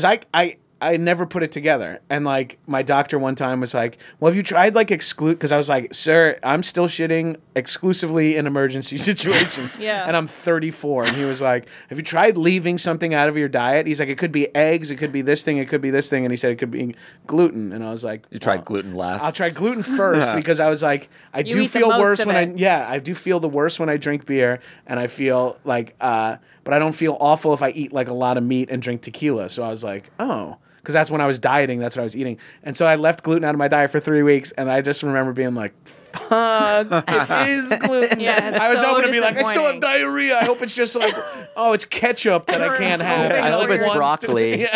I never put it together, and like my doctor one time was like, "Well, have you tried like exclude?" Because I was like, "Sir, I'm still shitting exclusively in emergency situations."
Yeah.
and I'm 34, and he was like, "Have you tried leaving something out of your diet?" He's like, "It could be eggs, it could be this thing, it could be this thing," and he said it could be gluten, and I was like,
You tried
"Well,
gluten last.
I'll try gluten first because I was like, I
You
do
eat the
feel
most
worse
of
when
it.
I do feel the worst when I drink beer, and I feel like, but I don't feel awful if I eat like a lot of meat and drink tequila. So I was like, oh, because that's when I was dieting, that's what I was eating, and so I left gluten out of my diet for 3 weeks, and I just remember being like, fuck, it is gluten.
Yeah, it's
I was
so
hoping to be like, I still have
disappointing.
diarrhea. I hope it's just like, oh, it's ketchup that I can't have.
I
I hope it's
Once-
broccoli.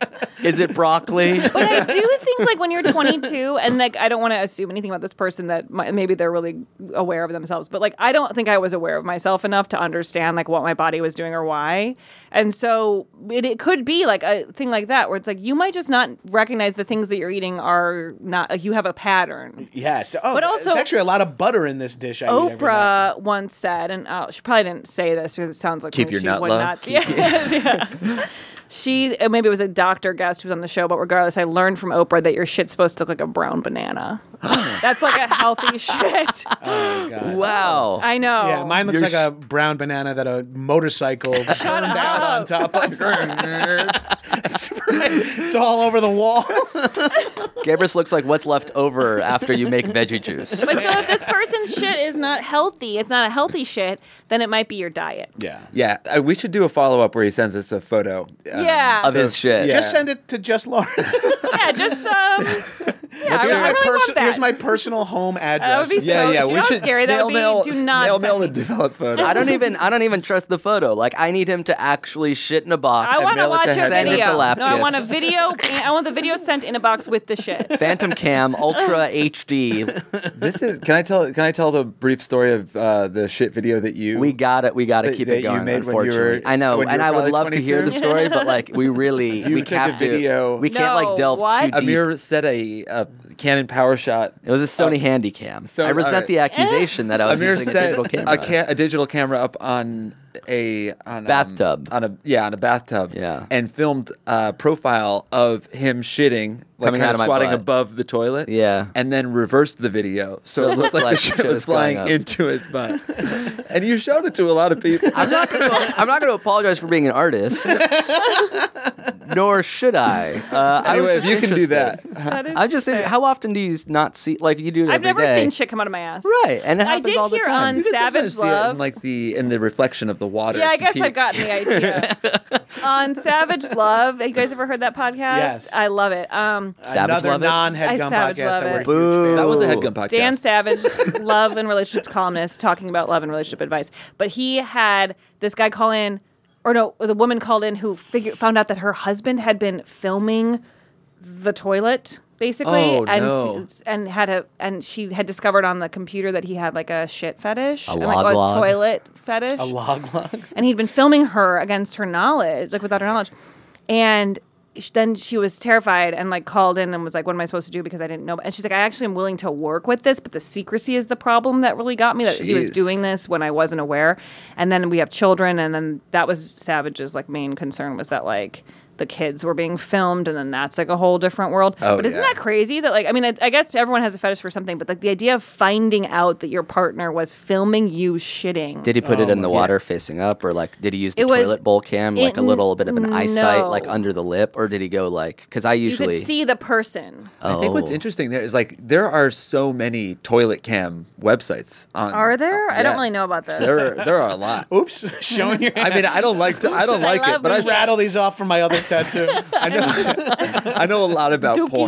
Is it broccoli?
But I do think like when you're 22, and like I don't want to assume anything about this person that maybe they're really aware of themselves, but like I don't think I was aware of myself enough to understand like what my body was doing or why. And so it could be like a thing like that where it's like you might just not recognize the things that you're eating are not like you have a pattern.
Yes. Oh,
But also-
there's actually a lot of butter in this dish. I eat every night.
Oprah once said, and she probably didn't say this because it sounds like
Keep
something
your
she
nut
would
low.
not. Yeah. She maybe it was a doctor guest who was on the show, but regardless, I learned from Oprah that your shit's supposed to look like a brown banana. That's like a healthy shit.
Oh, God.
Wow.
I know.
Yeah, mine looks like a brown banana that a motorcycle turned out on top of. It's all over the wall.
Gabrus looks like what's left over after you make veggie juice.
But so if this person's shit is not healthy, it's not a healthy shit, then it might be your diet.
Yeah.
Yeah, we should do a follow up where he sends us a photo.
Yeah.
Of his shit.
Yeah.
Just send it to Just Lauren.
Yeah, just yeah, I
Here's my,
really want that.
here's my personal home address.
That would be
Yeah,
so.
yeah.
Do you
We
know how
should
scary that
snail
would be?
mail,
Do not
snail mail
send
the
me.
developed photo.
I don't even trust the photo. Like I need him to actually shit in a box.
I want to
mail it
watch
to
a
Head Gum.
Send it to
video. No, I
Lapkus.
want a video. I want the video sent in a box with the shit.
Phantom Cam Ultra HD.
This is. Can I tell the brief story of the shit video that you?
We got it. We got to
That-
keep
that
it
you
going.
made when you
Unfortunately,
were-
I know,
when you
and
were
I would
probably
love to hear the
22?
story, but like we really
You
we
took a
have to.
video.
We can't like
No,
delve
what?
too deep.
Amir set a Canon PowerShot.
It was a Sony Handycam.
so-
I resent
alright.
the accusation that I was
Amir
using a
set
digital camera.
a digital camera up on
Bathtub.
on a bathtub.
Yeah.
and filmed a profile of him shitting, like
Coming
kind
out
of
of my
squatting
butt.
above the toilet.
Yeah.
and then reversed the video so it looked like the shit was flying
going up.
into his butt. And you showed it to a lot of people.
I'm not going to apologize for being an artist, nor should I. I was
Anyway, if
just
you can do
interested.
that.
That is
I'm just.
sick.
How often do you not see? Like you do it
I've
every
never
day.
seen shit come out of my ass.
Right, and it
I
happens
did
all the
hear
time.
on
You can
Savage
sometimes see it
Love.
in, like in the reflection of the water.
Yeah, I
if you
guess I've
peek.
gotten the idea. On Savage Love, have you guys ever heard that podcast?
Yes.
I love it.
Savage
Another
Love it?
non-headgum
I savage
podcast
love
that we're
it.
huge fans
Boo.
That was a
of.
Headgum podcast.
Dan Savage, love and relationships columnist, talking about love and relationship advice. But he had this guy call in, or no, the woman called in who found out that her husband had been filming the toilet, basically,
Oh, no.
and she had discovered on the computer that he had like a shit fetish, and
log
like
log?
a toilet fetish,
A log.
and he'd been filming her against her knowledge, like without her knowledge, and then she was terrified and like called in and was like, what am I supposed to do, because I didn't know. And she's like, I actually am willing to work with this, but the secrecy is the problem that really got me, that he was
Jeez.
doing this when I wasn't aware. And then we have children, and then that was Savage's like main concern, was that like the kids were being filmed, and then that's like a whole different world.
Oh,
but isn't
yeah.
that crazy that like, I mean, I guess everyone has a fetish for something, but like the idea of finding out that your partner was filming you shitting.
Did he put it in the water facing up, or like did he use the
It was-
toilet bowl cam, like a little bit of an eyesight,
no.
like under the lip, or did he go like? Because I
You
usually
could see the person.
I think what's interesting there is like there are so many toilet cam websites on.
Are there? I don't
Yeah.
really know about this.
There are a lot.
Oops, showing your.
I mean, I don't like it,
love
but I
it.
rattle these off from my other tattoo.
I know a lot about porn.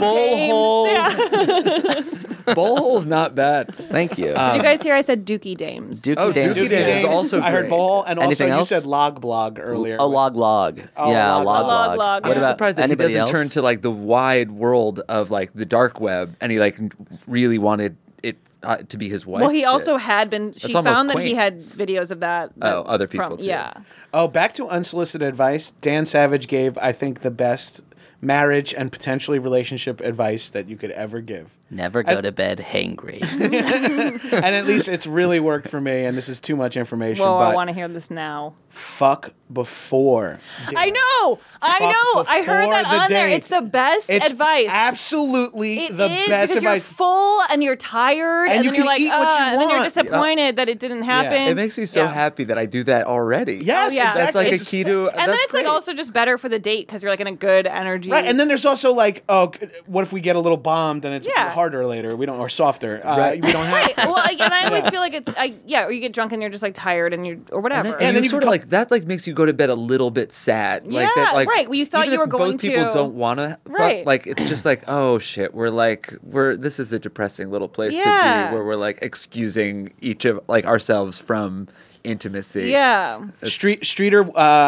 Dames, yeah.
Bull hole's not bad.
Thank you.
Did you guys hear I said Dookie Dames?
Dookie
Oh,
Dames.
Dookie
is
Dames
good.
is also
I heard
great.
ball, and
Anything
also
else?
you said log blog earlier.
A log.
Oh,
Yeah,
log
log
log.
log.
I'm
What
just
about
surprised that he
anybody
doesn't
else?
turn to like the wide world of like the dark web, and he like really wanted it to be his wife.
Well, he also had been. She
almost
found that he
quaint.
had videos of that.
Oh, other people too.
Yeah.
Oh, back to unsolicited advice. Dan Savage gave, I think, the best marriage and potentially relationship advice that you could ever give.
Never go to bed hangry.
And at least it's really worked for me, and this is too much information,
Well,
but
I want to hear this now.
fuck before.
I know. I
Fuck
know. I heard
before
that
the
on there.
date.
It's the best
It's
advice.
absolutely
It
the
is
best
because you're
advice.
full and you're tired,
And
and
you
then you're
can
like,
eat what you
and then you're
want.
disappointed that it didn't happen.
It makes me so
Yeah.
happy that I do that already.
Yes,
Oh, yeah.
exactly.
That's like a
It's-
key to.
And then
that's
it's
great.
like also just better for the date because you're like in a good energy.
Right, and then there's also like, oh, what if we get a little bombed and it's
Yeah.
harder later? We don't, or softer.
Right.
We don't have.
Right. Well, and I always feel like it's, or you get drunk and you're just like tired and you or whatever.
And then
you
you sort of like that like makes you go to bed a little bit sad. Like
Yeah,
that, like,
right. Well, you thought
even
you were
if
going
both people
to.
don't want to.
Right.
Like it's just like oh shit, we're this is a depressing little place to
Yeah.
be where we're like excusing each of like ourselves from intimacy.
yeah.
Streeter,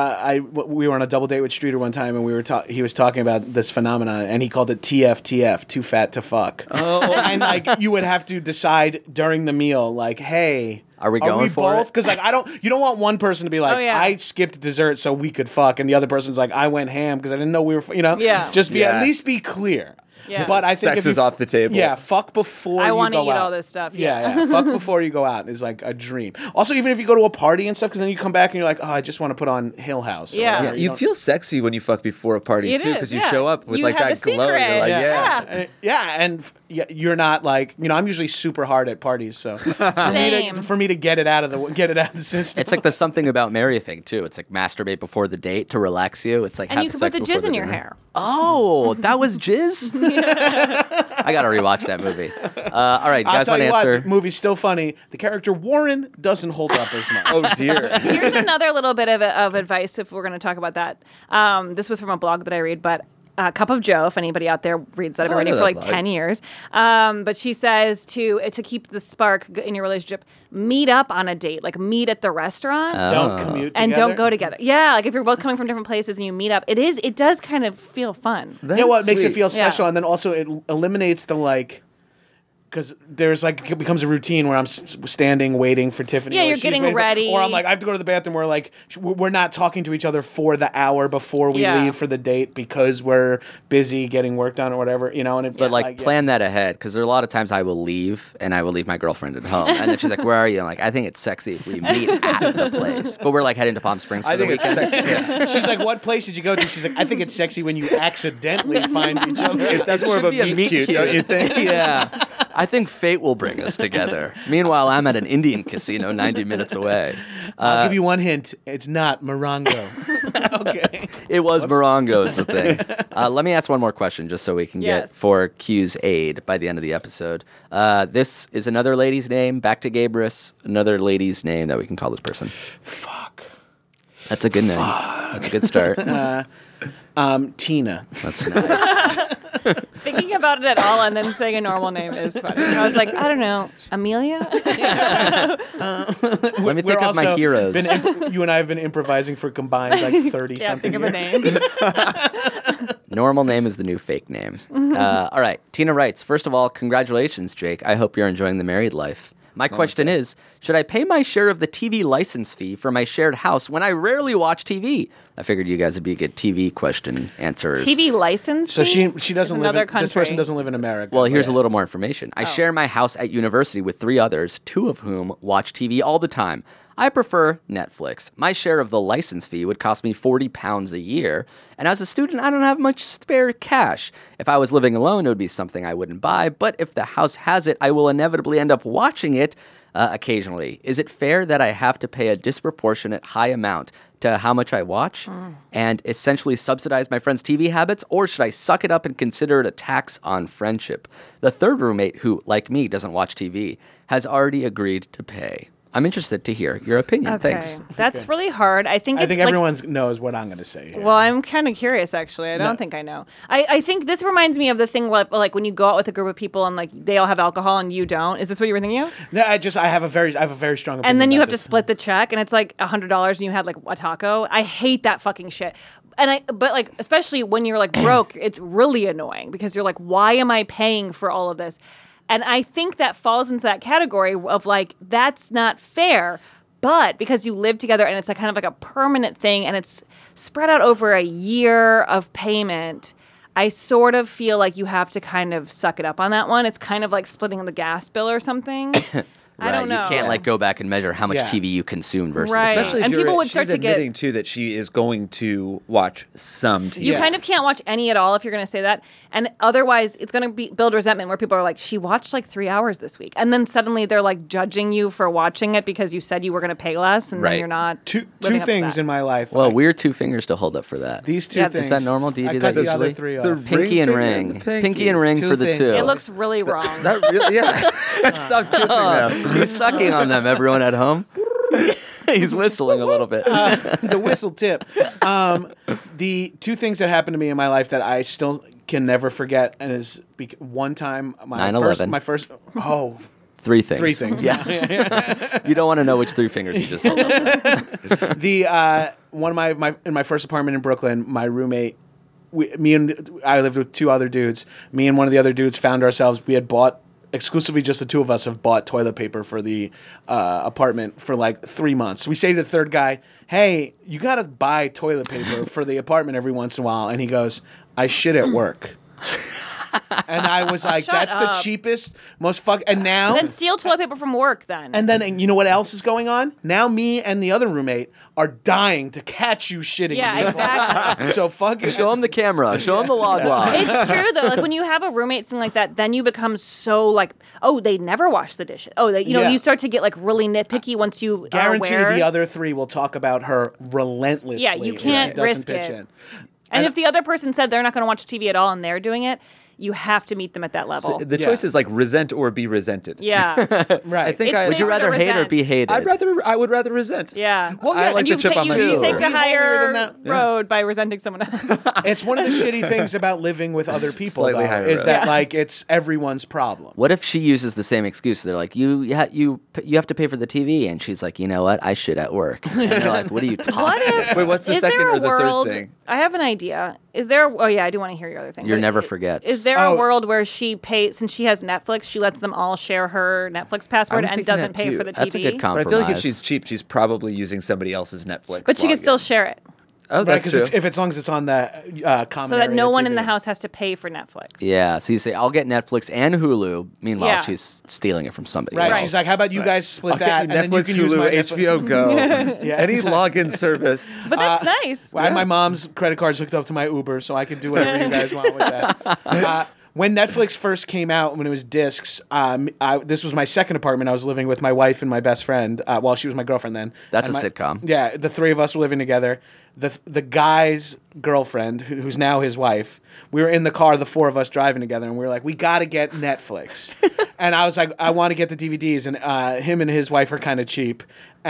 we were on a double date with Streeter one time, and he was talking about this phenomenon, and he called it TFTF, too fat to fuck. Oh, and like you would have to decide during the meal, like, hey,
Are we going for
both?
it?
Because like you don't want one person to be like,
Oh, yeah.
I skipped dessert so we could fuck, and the other person's like, I went ham because I didn't know we were,
Yeah.
just be
Yeah.
at least be clear.
Yeah.
But I think
Sex
if you-
is off the table.
Yeah, fuck before
I
you
want to
go
eat
out.
all this stuff.
Yeah, fuck before you go out is like a dream. Also, even if you go to a party and stuff, because then you come back and you're like, oh, I just want to put on Hill House. or
Yeah.
whatever.
Yeah, you feel sexy when you fuck before a party
It
too,
is,
because you
yeah.
show up with
You
like
have
that
the
glow. You're
secret.
like,
Yeah.
And you're not like I'm usually super hard at parties, so
Same.
for me to get it out of the system.
It's like the something about Mary thing too. It's like masturbate before the date to relax you. It's like
And
have
you can
sex
put the
before
jizz in your
dinner.
hair.
Oh, that was jizz. I gotta rewatch that movie. All right, you
I'll
guys
tell
want to
you
answer?
what, the movie's still funny. The character Warren doesn't hold up as much.
oh dear.
Here's another little bit of advice if we're going to talk about that. This was from a blog that I read, but Cup of Joe, if anybody out there reads that, I've been
I
reading
know
for
that
like
blog.
10 years. But she says to keep the spark in your relationship, meet up on a date, like meet at the restaurant.
Don't commute
And
together.
don't go together. Yeah, like if you're both coming from different places and you meet up, it does kind of feel fun.
Yeah, well, it makes it
sweet.
feel special,
Yeah.
and then also it eliminates the because there's like it becomes a routine where I'm standing waiting for Tiffany.
Yeah,
or
you're
she's
getting
waiting for-
ready.
or I'm like I have to go to the bathroom. We're like we're not talking to each other for the hour before we
Yeah.
leave for the date because we're busy getting work done or whatever, And it,
But
yeah.
plan that ahead, because there are a lot of times I will leave and I will leave my girlfriend at home, and then she's like, "Where are you?" I'm like, "I think it's sexy if we meet at the place." But we're like heading to Palm Springs for
I
the
think it's
weekend.
sexy. Yeah.
She's like, "What place did you go to?" She's like, "I think it's sexy when you accidentally find each other."
That's more of a meet cute, don't you think?
Yeah, I think fate will bring us together. Meanwhile, I'm at an Indian casino 90 minutes away.
I'll give you one hint. It's not Morongo. Okay.
It was Morongo is the thing. Let me ask one more question just so we can get
Yes.
for Q's aid by the end of the episode. This is another lady's name, back to Gabrus, another lady's name that we can call this person.
Fuck.
That's a good name. That's a good start.
Tina.
That's nice.
Thinking about it at all and then saying a normal name is funny. I was like, I don't know, Amelia?
Let me think of my heroes.
You and I have been improvising for combined like 30
Yeah,
something
think of a
years.
name.
Normal name is the new fake name. All right. Tina writes, first of all, congratulations, Jake. I hope you're enjoying the married life. My question is, should I pay my share of the TV license fee for my shared house when I rarely watch TV? I figured you guys would be good TV question answers.
TV license?
So
fee?
she doesn't
Is
live
another
in, this person
country.
doesn't live in America.
Well, here's a little more information. I share my house at university with 3 others, 2 of whom watch TV all the time. I prefer Netflix. My share of the license fee would cost me £40 a year, and as a student, I don't have much spare cash. If I was living alone, it would be something I wouldn't buy, but if the house has it, I will inevitably end up watching it occasionally. Is it fair that I have to pay a disproportionate high amount to how much I watch and essentially subsidize my friends' TV habits, or should I suck it up and consider it a tax on friendship? The third roommate, who, like me, doesn't watch TV, has already agreed to pay. I'm interested to hear your opinion.
Okay.
Thanks.
That's really hard. I think
everyone knows what I'm going to say here.
Well, I'm kind of curious, actually. I don't think I know. I think this reminds me of the thing like when you go out with a group of people and like they all have alcohol and you don't. Is this what you were thinking of?
No, I have a very strong opinion.
And then you have
about
to split the check, and it's like $100, and you had like a taco. I hate that fucking shit. But like, especially when you're like broke, it's really annoying because you're like, why am I paying for all of this? And I think that falls into that category of like, that's not fair. But because you live together and it's a kind of like a permanent thing and it's spread out over a year of payment, I sort of feel like you have to kind of suck it up on that one. It's kind of like splitting the gas bill or something. I don't know.
You can't like go back and measure how much TV you consume versus
Right.
Especially if
And people would
she's
start to get-
admitting too that she is going to watch some TV.
You kind of can't watch any at all if you're going to say that. And otherwise, it's going to build resentment where people are like, she watched like 3 hours this week. And then suddenly they're like judging you for watching it because you said you were going to pay less and
Right.
then you're not.
two
living up to
things
that.
in my life.
Well, weird two fingers to hold up for that.
These two
Yeah,
things.
Is that normal? Do you
I
do
cut
that
the other
usually?
three
The
off.
Pinky and
finger
ring.
the pinky.
Pinky and ring
Two
for the
things.
two.
It looks really wrong.
That really, yeah. Stop kissing them.
He's sucking on them, everyone at home. He's whistling a little bit.
The whistle tip. The two things that happened to me in my life that I still can never forget, and is one time my
9/11.
first.
Three things.
Three things.
Yeah. You don't want to know which three fingers you just held up.
One of in my first apartment in Brooklyn, my roommate, I lived with two other dudes. Me and one of the other dudes found ourselves. We had bought exclusively, just the two of us have bought toilet paper for the apartment for like 3 months. We say to the third guy, "Hey, you got to buy toilet paper for the apartment every once in a while," and he goes, "I shit at work." And I was like,
Shut
that's
up.
the cheapest, most and now
Then steal toilet paper from work then.
and you know what else is going on? Now me and the other roommate are dying to catch you shitting.
Yeah, exactly.
So fuck it.
Show him the camera. Show him the log line.
It's true though. Like when you have a roommate thing like that, then you become so like, oh, they never wash the dishes. Oh,
Yeah.
you start to get like really nitpicky once you
Guarantee
are aware.
the other three will talk about her relentlessly.
Yeah, you
if
can't
she doesn't
risk
pitch
it.
in.
And if the other person said they're not going to watch TV at all and they're doing it, you have to meet them at that level.
So the choice is like resent or be resented.
Yeah.
Right.
I think
It's
Would you
safer to
rather hate or
resent.
be hated?
I would rather resent.
Yeah.
Well,
I
yeah,
like
and
the
you
chip on my
you
shoulder.
take the
Be holier than
higher
that.
road by resenting someone else.
It's one of the shitty things about living with other people,
Slightly
though,
higher
is
road.
that like it's everyone's problem.
What if she uses the same excuse? They're like, you have to pay for the TV, and she's like, you know what? I shit at work. And they're like, what are you talking
What if?
Wait, what's the
is
second
there a
or the
world,
third thing?
I have an idea. Is there? Oh yeah, I do want to hear your other thing.
You'll
But
never forget.
Is there
Oh.
a world where she pays, since she has Netflix, she lets them all share her Netflix password
was
and
thinking
doesn't
that
pay
too.
for the TV?
That's a good
But I
compromise.
feel like if she's cheap, she's probably using somebody else's Netflix.
But she can
login.
still share it,
Oh, that's true.
Because as long as it's on the common
so that
area
no one in
TV.
the house has to pay for Netflix.
Yeah, so you say, I'll get Netflix and Hulu. Meanwhile,
Yeah.
she's stealing it from somebody
Right.
else.
She's like, how about you guys split
I'll
that,
get you
and then you
Netflix,
can use
Hulu,
my Netflix.
HBO Go,
Yeah.
any login service.
But that's nice.
I have my mom's credit cards hooked up to my Uber, so I can do whatever you guys want with that. When Netflix first came out, when it was discs, this was my second apartment. I was living with my wife and my best friend. Well, she was my girlfriend then.
That's
And
a sitcom.
Yeah, the three of us were living together. The guy's girlfriend, who's now his wife, we were in the car, the four of us driving together, and we were like, we got to get Netflix. And I was like, I want to get the DVDs, and him and his wife are kind of cheap,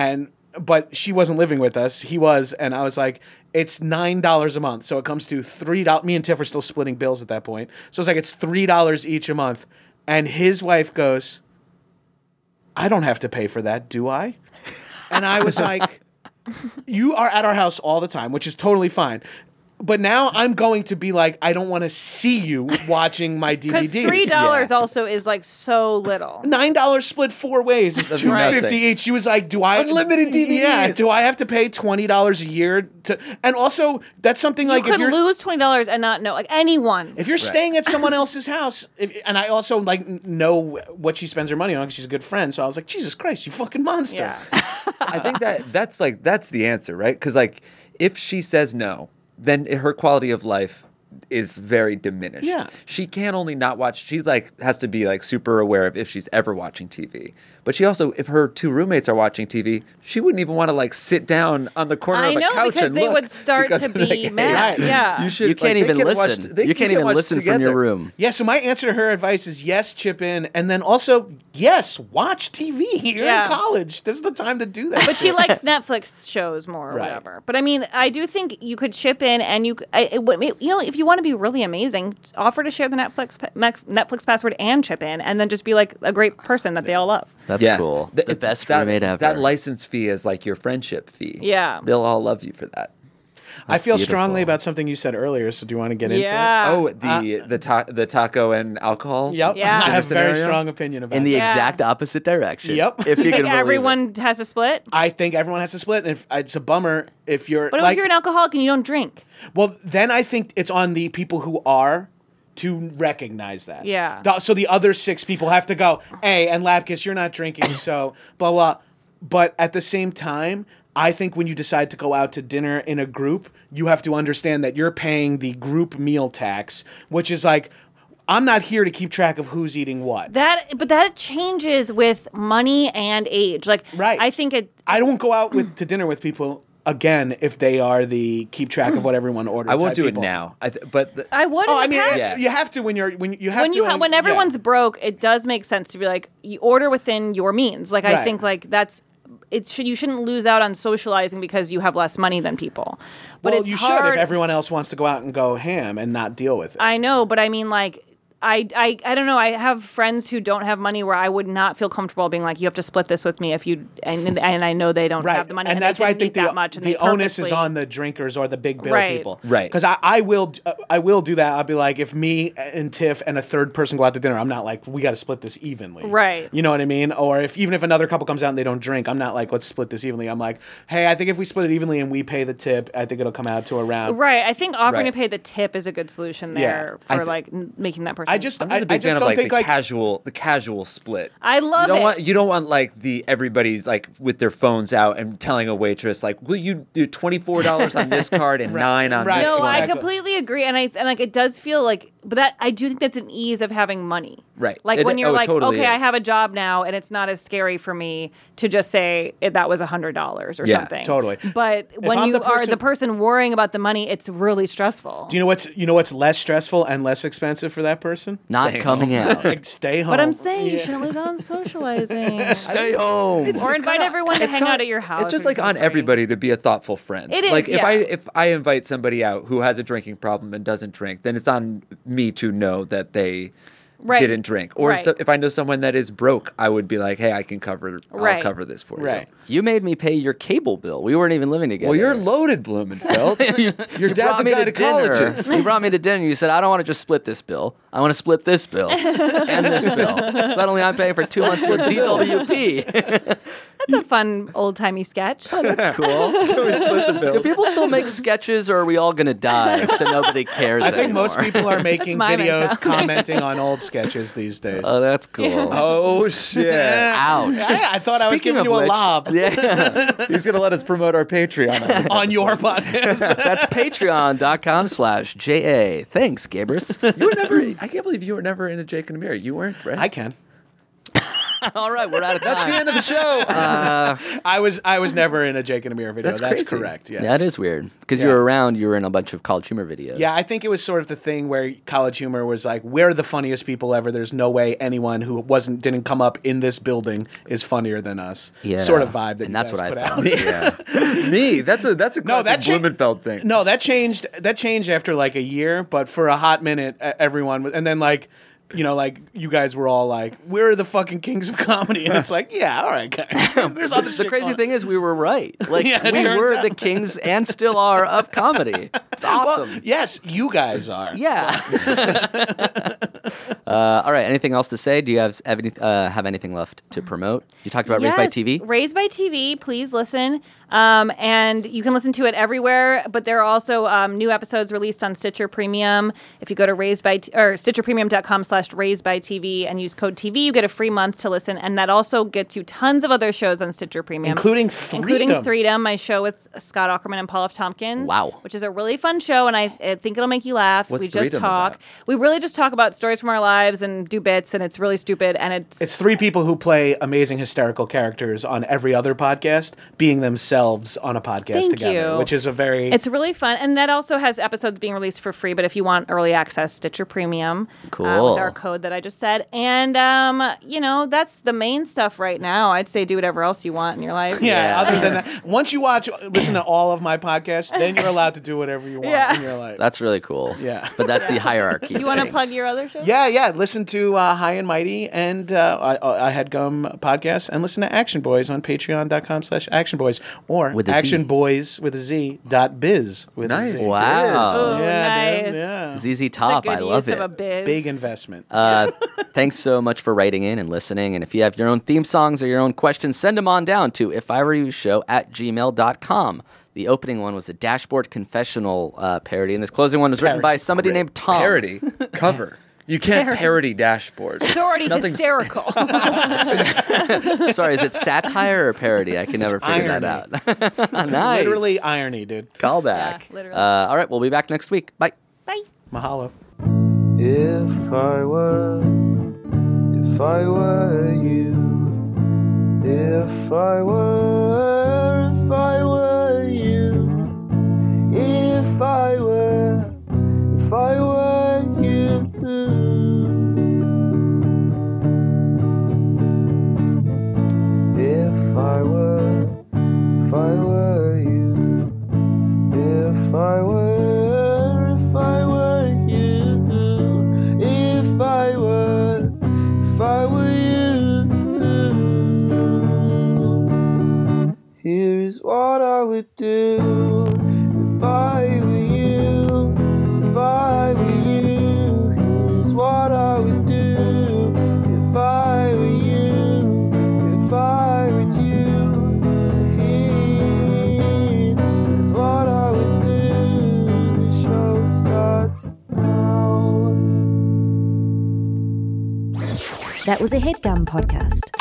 but she wasn't living with us. He was, and I was like, it's $9 a month, so it comes to $3. Me and Tiff were still splitting bills at that point, so it's like it's $3 each a month. And his wife goes, I don't have to pay for that, do I? And I was like, you are at our house all the time, which is totally fine. But now I'm going to be like, I don't want to see you watching my
Because
DVDs.
$3 also is like so little.
$9 split 4 ways is
That's
$2.50
nothing.
each. She was like, "Do I
Unlimited DVDs.
Yeah, do I have to pay $20 a year to?" And also, that's something
You
like
could
if you're
lose $20 and not know, like anyone.
if you're staying at someone else's house, and I also like know what she spends her money on because she's a good friend. So I was like, Jesus Christ, you fucking monster.
Yeah.
I think that's the answer, right? Because like if she says no, then her quality of life is very diminished.
Yeah.
She can only not watch. She like has to be like super aware of if she's ever watching TV. But she also, if her 2 roommates are watching TV, she wouldn't even want to like sit down on the corner
I
of a
know,
couch
because
and
they
look
would start
because
to
they're like,
be
"Hey,
mad.
Right.
Yeah.
You should.
You can't
like, they
even
can watch-
listen.
they
You can't even
watch
listen from
together.
your room.
Yeah, so my answer to her advice is yes, chip in, and then also yes, watch TV. You're
Yeah.
in college. This is the time to do that.
But she likes Netflix shows more or
Right.
whatever. But I mean, I do think you could chip in and if you want to be really amazing, offer to share the Netflix password and chip in, and then just be like a great person that they all love.
That's cool. The best roommate ever.
That license fee is like your friendship fee.
Yeah.
They'll all love you for that.
I feel
beautiful.
strongly about something you said earlier, so do you want to get into it?
Yeah.
Oh, the taco and alcohol.
Yep.
Yeah.
I have a very
Scenario?
strong opinion about
in the
it.
Yeah.
exact opposite direction.
Yep.
If you can
Think
believe
everyone has a split.
I think everyone has to split, and it's a bummer if you're
But
like,
if you're an alcoholic and you don't drink,
well, then I think it's on the people who are to recognize that.
Yeah.
So the other 6 people have to go, hey, and Lapkus, you're not drinking, so blah, blah. But at the same time, I think when you decide to go out to dinner in a group, you have to understand that you're paying the group meal tax, which is like, I'm not here to keep track of who's eating what.
but that changes with money and age. Like,
Right.
I think it.
I don't go out to dinner with people again if they are the keep track of what everyone orders.
I won't
type
do
people.
it now. But
I would.
Oh,
in
I
the
mean,
past.
Yeah.
you have to when
when everyone's broke, it does make sense to be like you order within your means. Like I
Right.
think like that's you shouldn't lose out on socializing because you have less money than people. But
well,
it's
you
hard.
should if everyone else wants to go out and go ham and not deal with it.
I know, but I mean like. I don't know. I have friends who don't have money where I would not feel comfortable being like, you have to split this with me if you and I know they don't
Right,
have the money
and that's why I
they
think
didn't eat that much. And
the
they
onus is
purposely-
on the drinkers or the big bill
Right.
people,
Right.
Because I will do that. I'll be like, if me and Tiff and a third person go out to dinner, I'm not like we got to split this evenly,
Right.
You know what I mean? Or even if another couple comes out and they don't drink, I'm not like let's split this evenly. I'm like, hey, I think if we split it evenly and we pay the tip, I think it'll come out to around.
Right. I think offering
Right.
to pay the tip is a good solution
Yeah.
there
I
for
th-
making that person.
I'm just
a big fan of
don't
like
think
the casual split.
I love
you don't
it.
Want, you don't want like everybody's like with their phones out and telling a waitress like, will you do $24 on this card and $9 on
Right.
this
No,
one?
I
Exactly.
completely agree, and like it does feel like, but that I do think that's an ease of having money,
Right.
Like when you're
it
like,
totally
okay, I
is.
have a job now, and it's not as scary for me to just say that was $100 or
Yeah,
something.
totally.
But when
I'm
you
the
are
person-
the person worrying about the money, it's really stressful.
Do you know what's less stressful and less expensive for that person?
Not coming out.
Like, stay home.
But I'm saying you
Yeah.
shouldn't lose out on socializing.
Stay home.
Or invite everyone to hang out at your house.
It's just
or
like
do
on
something free.
everybody to be a thoughtful friend.
It is,
like
yeah.
if I invite somebody out who has a drinking problem and doesn't drink, then it's on me to know that they
Right.
didn't drink. Or
Right.
if I know someone that is broke, I would be like, hey, I'll
Right.
cover this for
Right.
you.
You made me pay your cable bill. We weren't even living together.
Well, you're loaded, Blumenfeld. Your dad's
brought
a
me to dinner.
gynecologist.
You brought me to dinner. And you said, I don't want to just split this bill. I want to split this bill and this bill. Suddenly I'm paying for 2 months with DWP.
That's a fun old timey sketch.
That's cool. Do people still make sketches, or are we all going to die so nobody cares
I think
anymore?
most people are making
my
videos
mentality.
commenting on old sketches these days.
Oh, that's cool.
Oh, shit.
Ouch.
I thought I was
Speaking
giving
of
you a
which-
lob
Yeah.
He's going to let us promote our Patreon.
on your podcast.
That's patreon.com/JA. Thanks, Gabrus.
You were never, I can't believe you were never in a Jake and Amir. You weren't, right?
I can.
All right, we're out of time.
That's the end of the show.
I was never in a Jake and Amir video.
That's
That's
crazy.
correct. Yes.
That is weird. Because you
Yeah.
were around, you were in a bunch of College Humor videos.
Yeah, I think it was sort of the thing where College Humor was like, we're the funniest people ever. There's no way anyone who didn't come up in this building is funnier than us.
Yeah.
Sort of vibe that
And
you
that's
guys
what I
put
thought.
out.
Yeah.
Me. That's a classic Blumenfeld thing.
No, that changed. That changed after like a year, but for a hot minute, everyone was, and then like, you know, like you guys were all like, "We're the fucking kings of comedy," and it's like, yeah, all right, guys. There's other
The
shit
crazy
going
thing is we were right. Like
Yeah, it
we
turns
were
out.
the kings and still are of comedy. It's awesome.
Well, yes, you guys are.
Yeah. All right. Anything else to say? Do you have anything left to promote? You talked about Raised by TV.
Raised by TV. Please listen. And you can listen to it everywhere, but there are also new episodes released on Stitcher Premium. If you go to StitcherPremium.com/RaisedByTV and use code TV, you get a free month to listen. And that also gets you tons of other shows on Stitcher Premium.
Including Freedom,
my show with Scott Aukerman and Paul F. Tompkins.
Wow.
Which is a really fun show, and I think it'll make you laugh.
What's
we just
Freedom
talk.
about?
We really just talk about stories from our lives and do bits, and it's really stupid. And
It's three people who play amazing hysterical characters on every other podcast, being themselves on a podcast
Thank
together,
you.
which is
It's really fun, and that also has episodes being released for free. But if you want early access, Stitcher Premium,
Cool.
with our code that I just said, and that's the main stuff right now. I'd say do whatever else you want in your life.
Yeah, other than that, once you listen to all of my podcasts, then you're allowed to do whatever you want in your life.
That's really cool.
Yeah.
But that's the hierarchy.
Do you want to plug your other shows?
Yeah. Listen to High and Mighty and I HeadGum podcast, and listen to Action Boys on patreon.com/actionboys or
With a Z.
actionboys with a Z.biz with a Z.
Wow.
Oh,
Yeah, dude,
nice.
yeah.
ZZ Top.
It's a
I
good
love
use
it.
of a biz.
Big investment.
Thanks so much for writing in and listening. And if you have your own theme songs or your own questions, send them on down to iwereyoushow@gmail.com. The opening one was a Dashboard Confessional parody, and this closing one was written by somebody named Tom.
Parody cover. You can't parody Dashboard.
It's already hysterical.
Sorry, is it satire or parody? I can never figure that out. Nice.
Literally irony, dude.
Call back.
Yeah, literally.
All right, we'll be back next week. Bye.
Bye.
Mahalo.
If I were you, if I were you, if I were you. If I were you, if I were you, if I were you, here's what I would do if I were you, if I were you, here's what I would do if I were you, if I were you, here's what I would do, the show starts now.
That was a HeadGum podcast.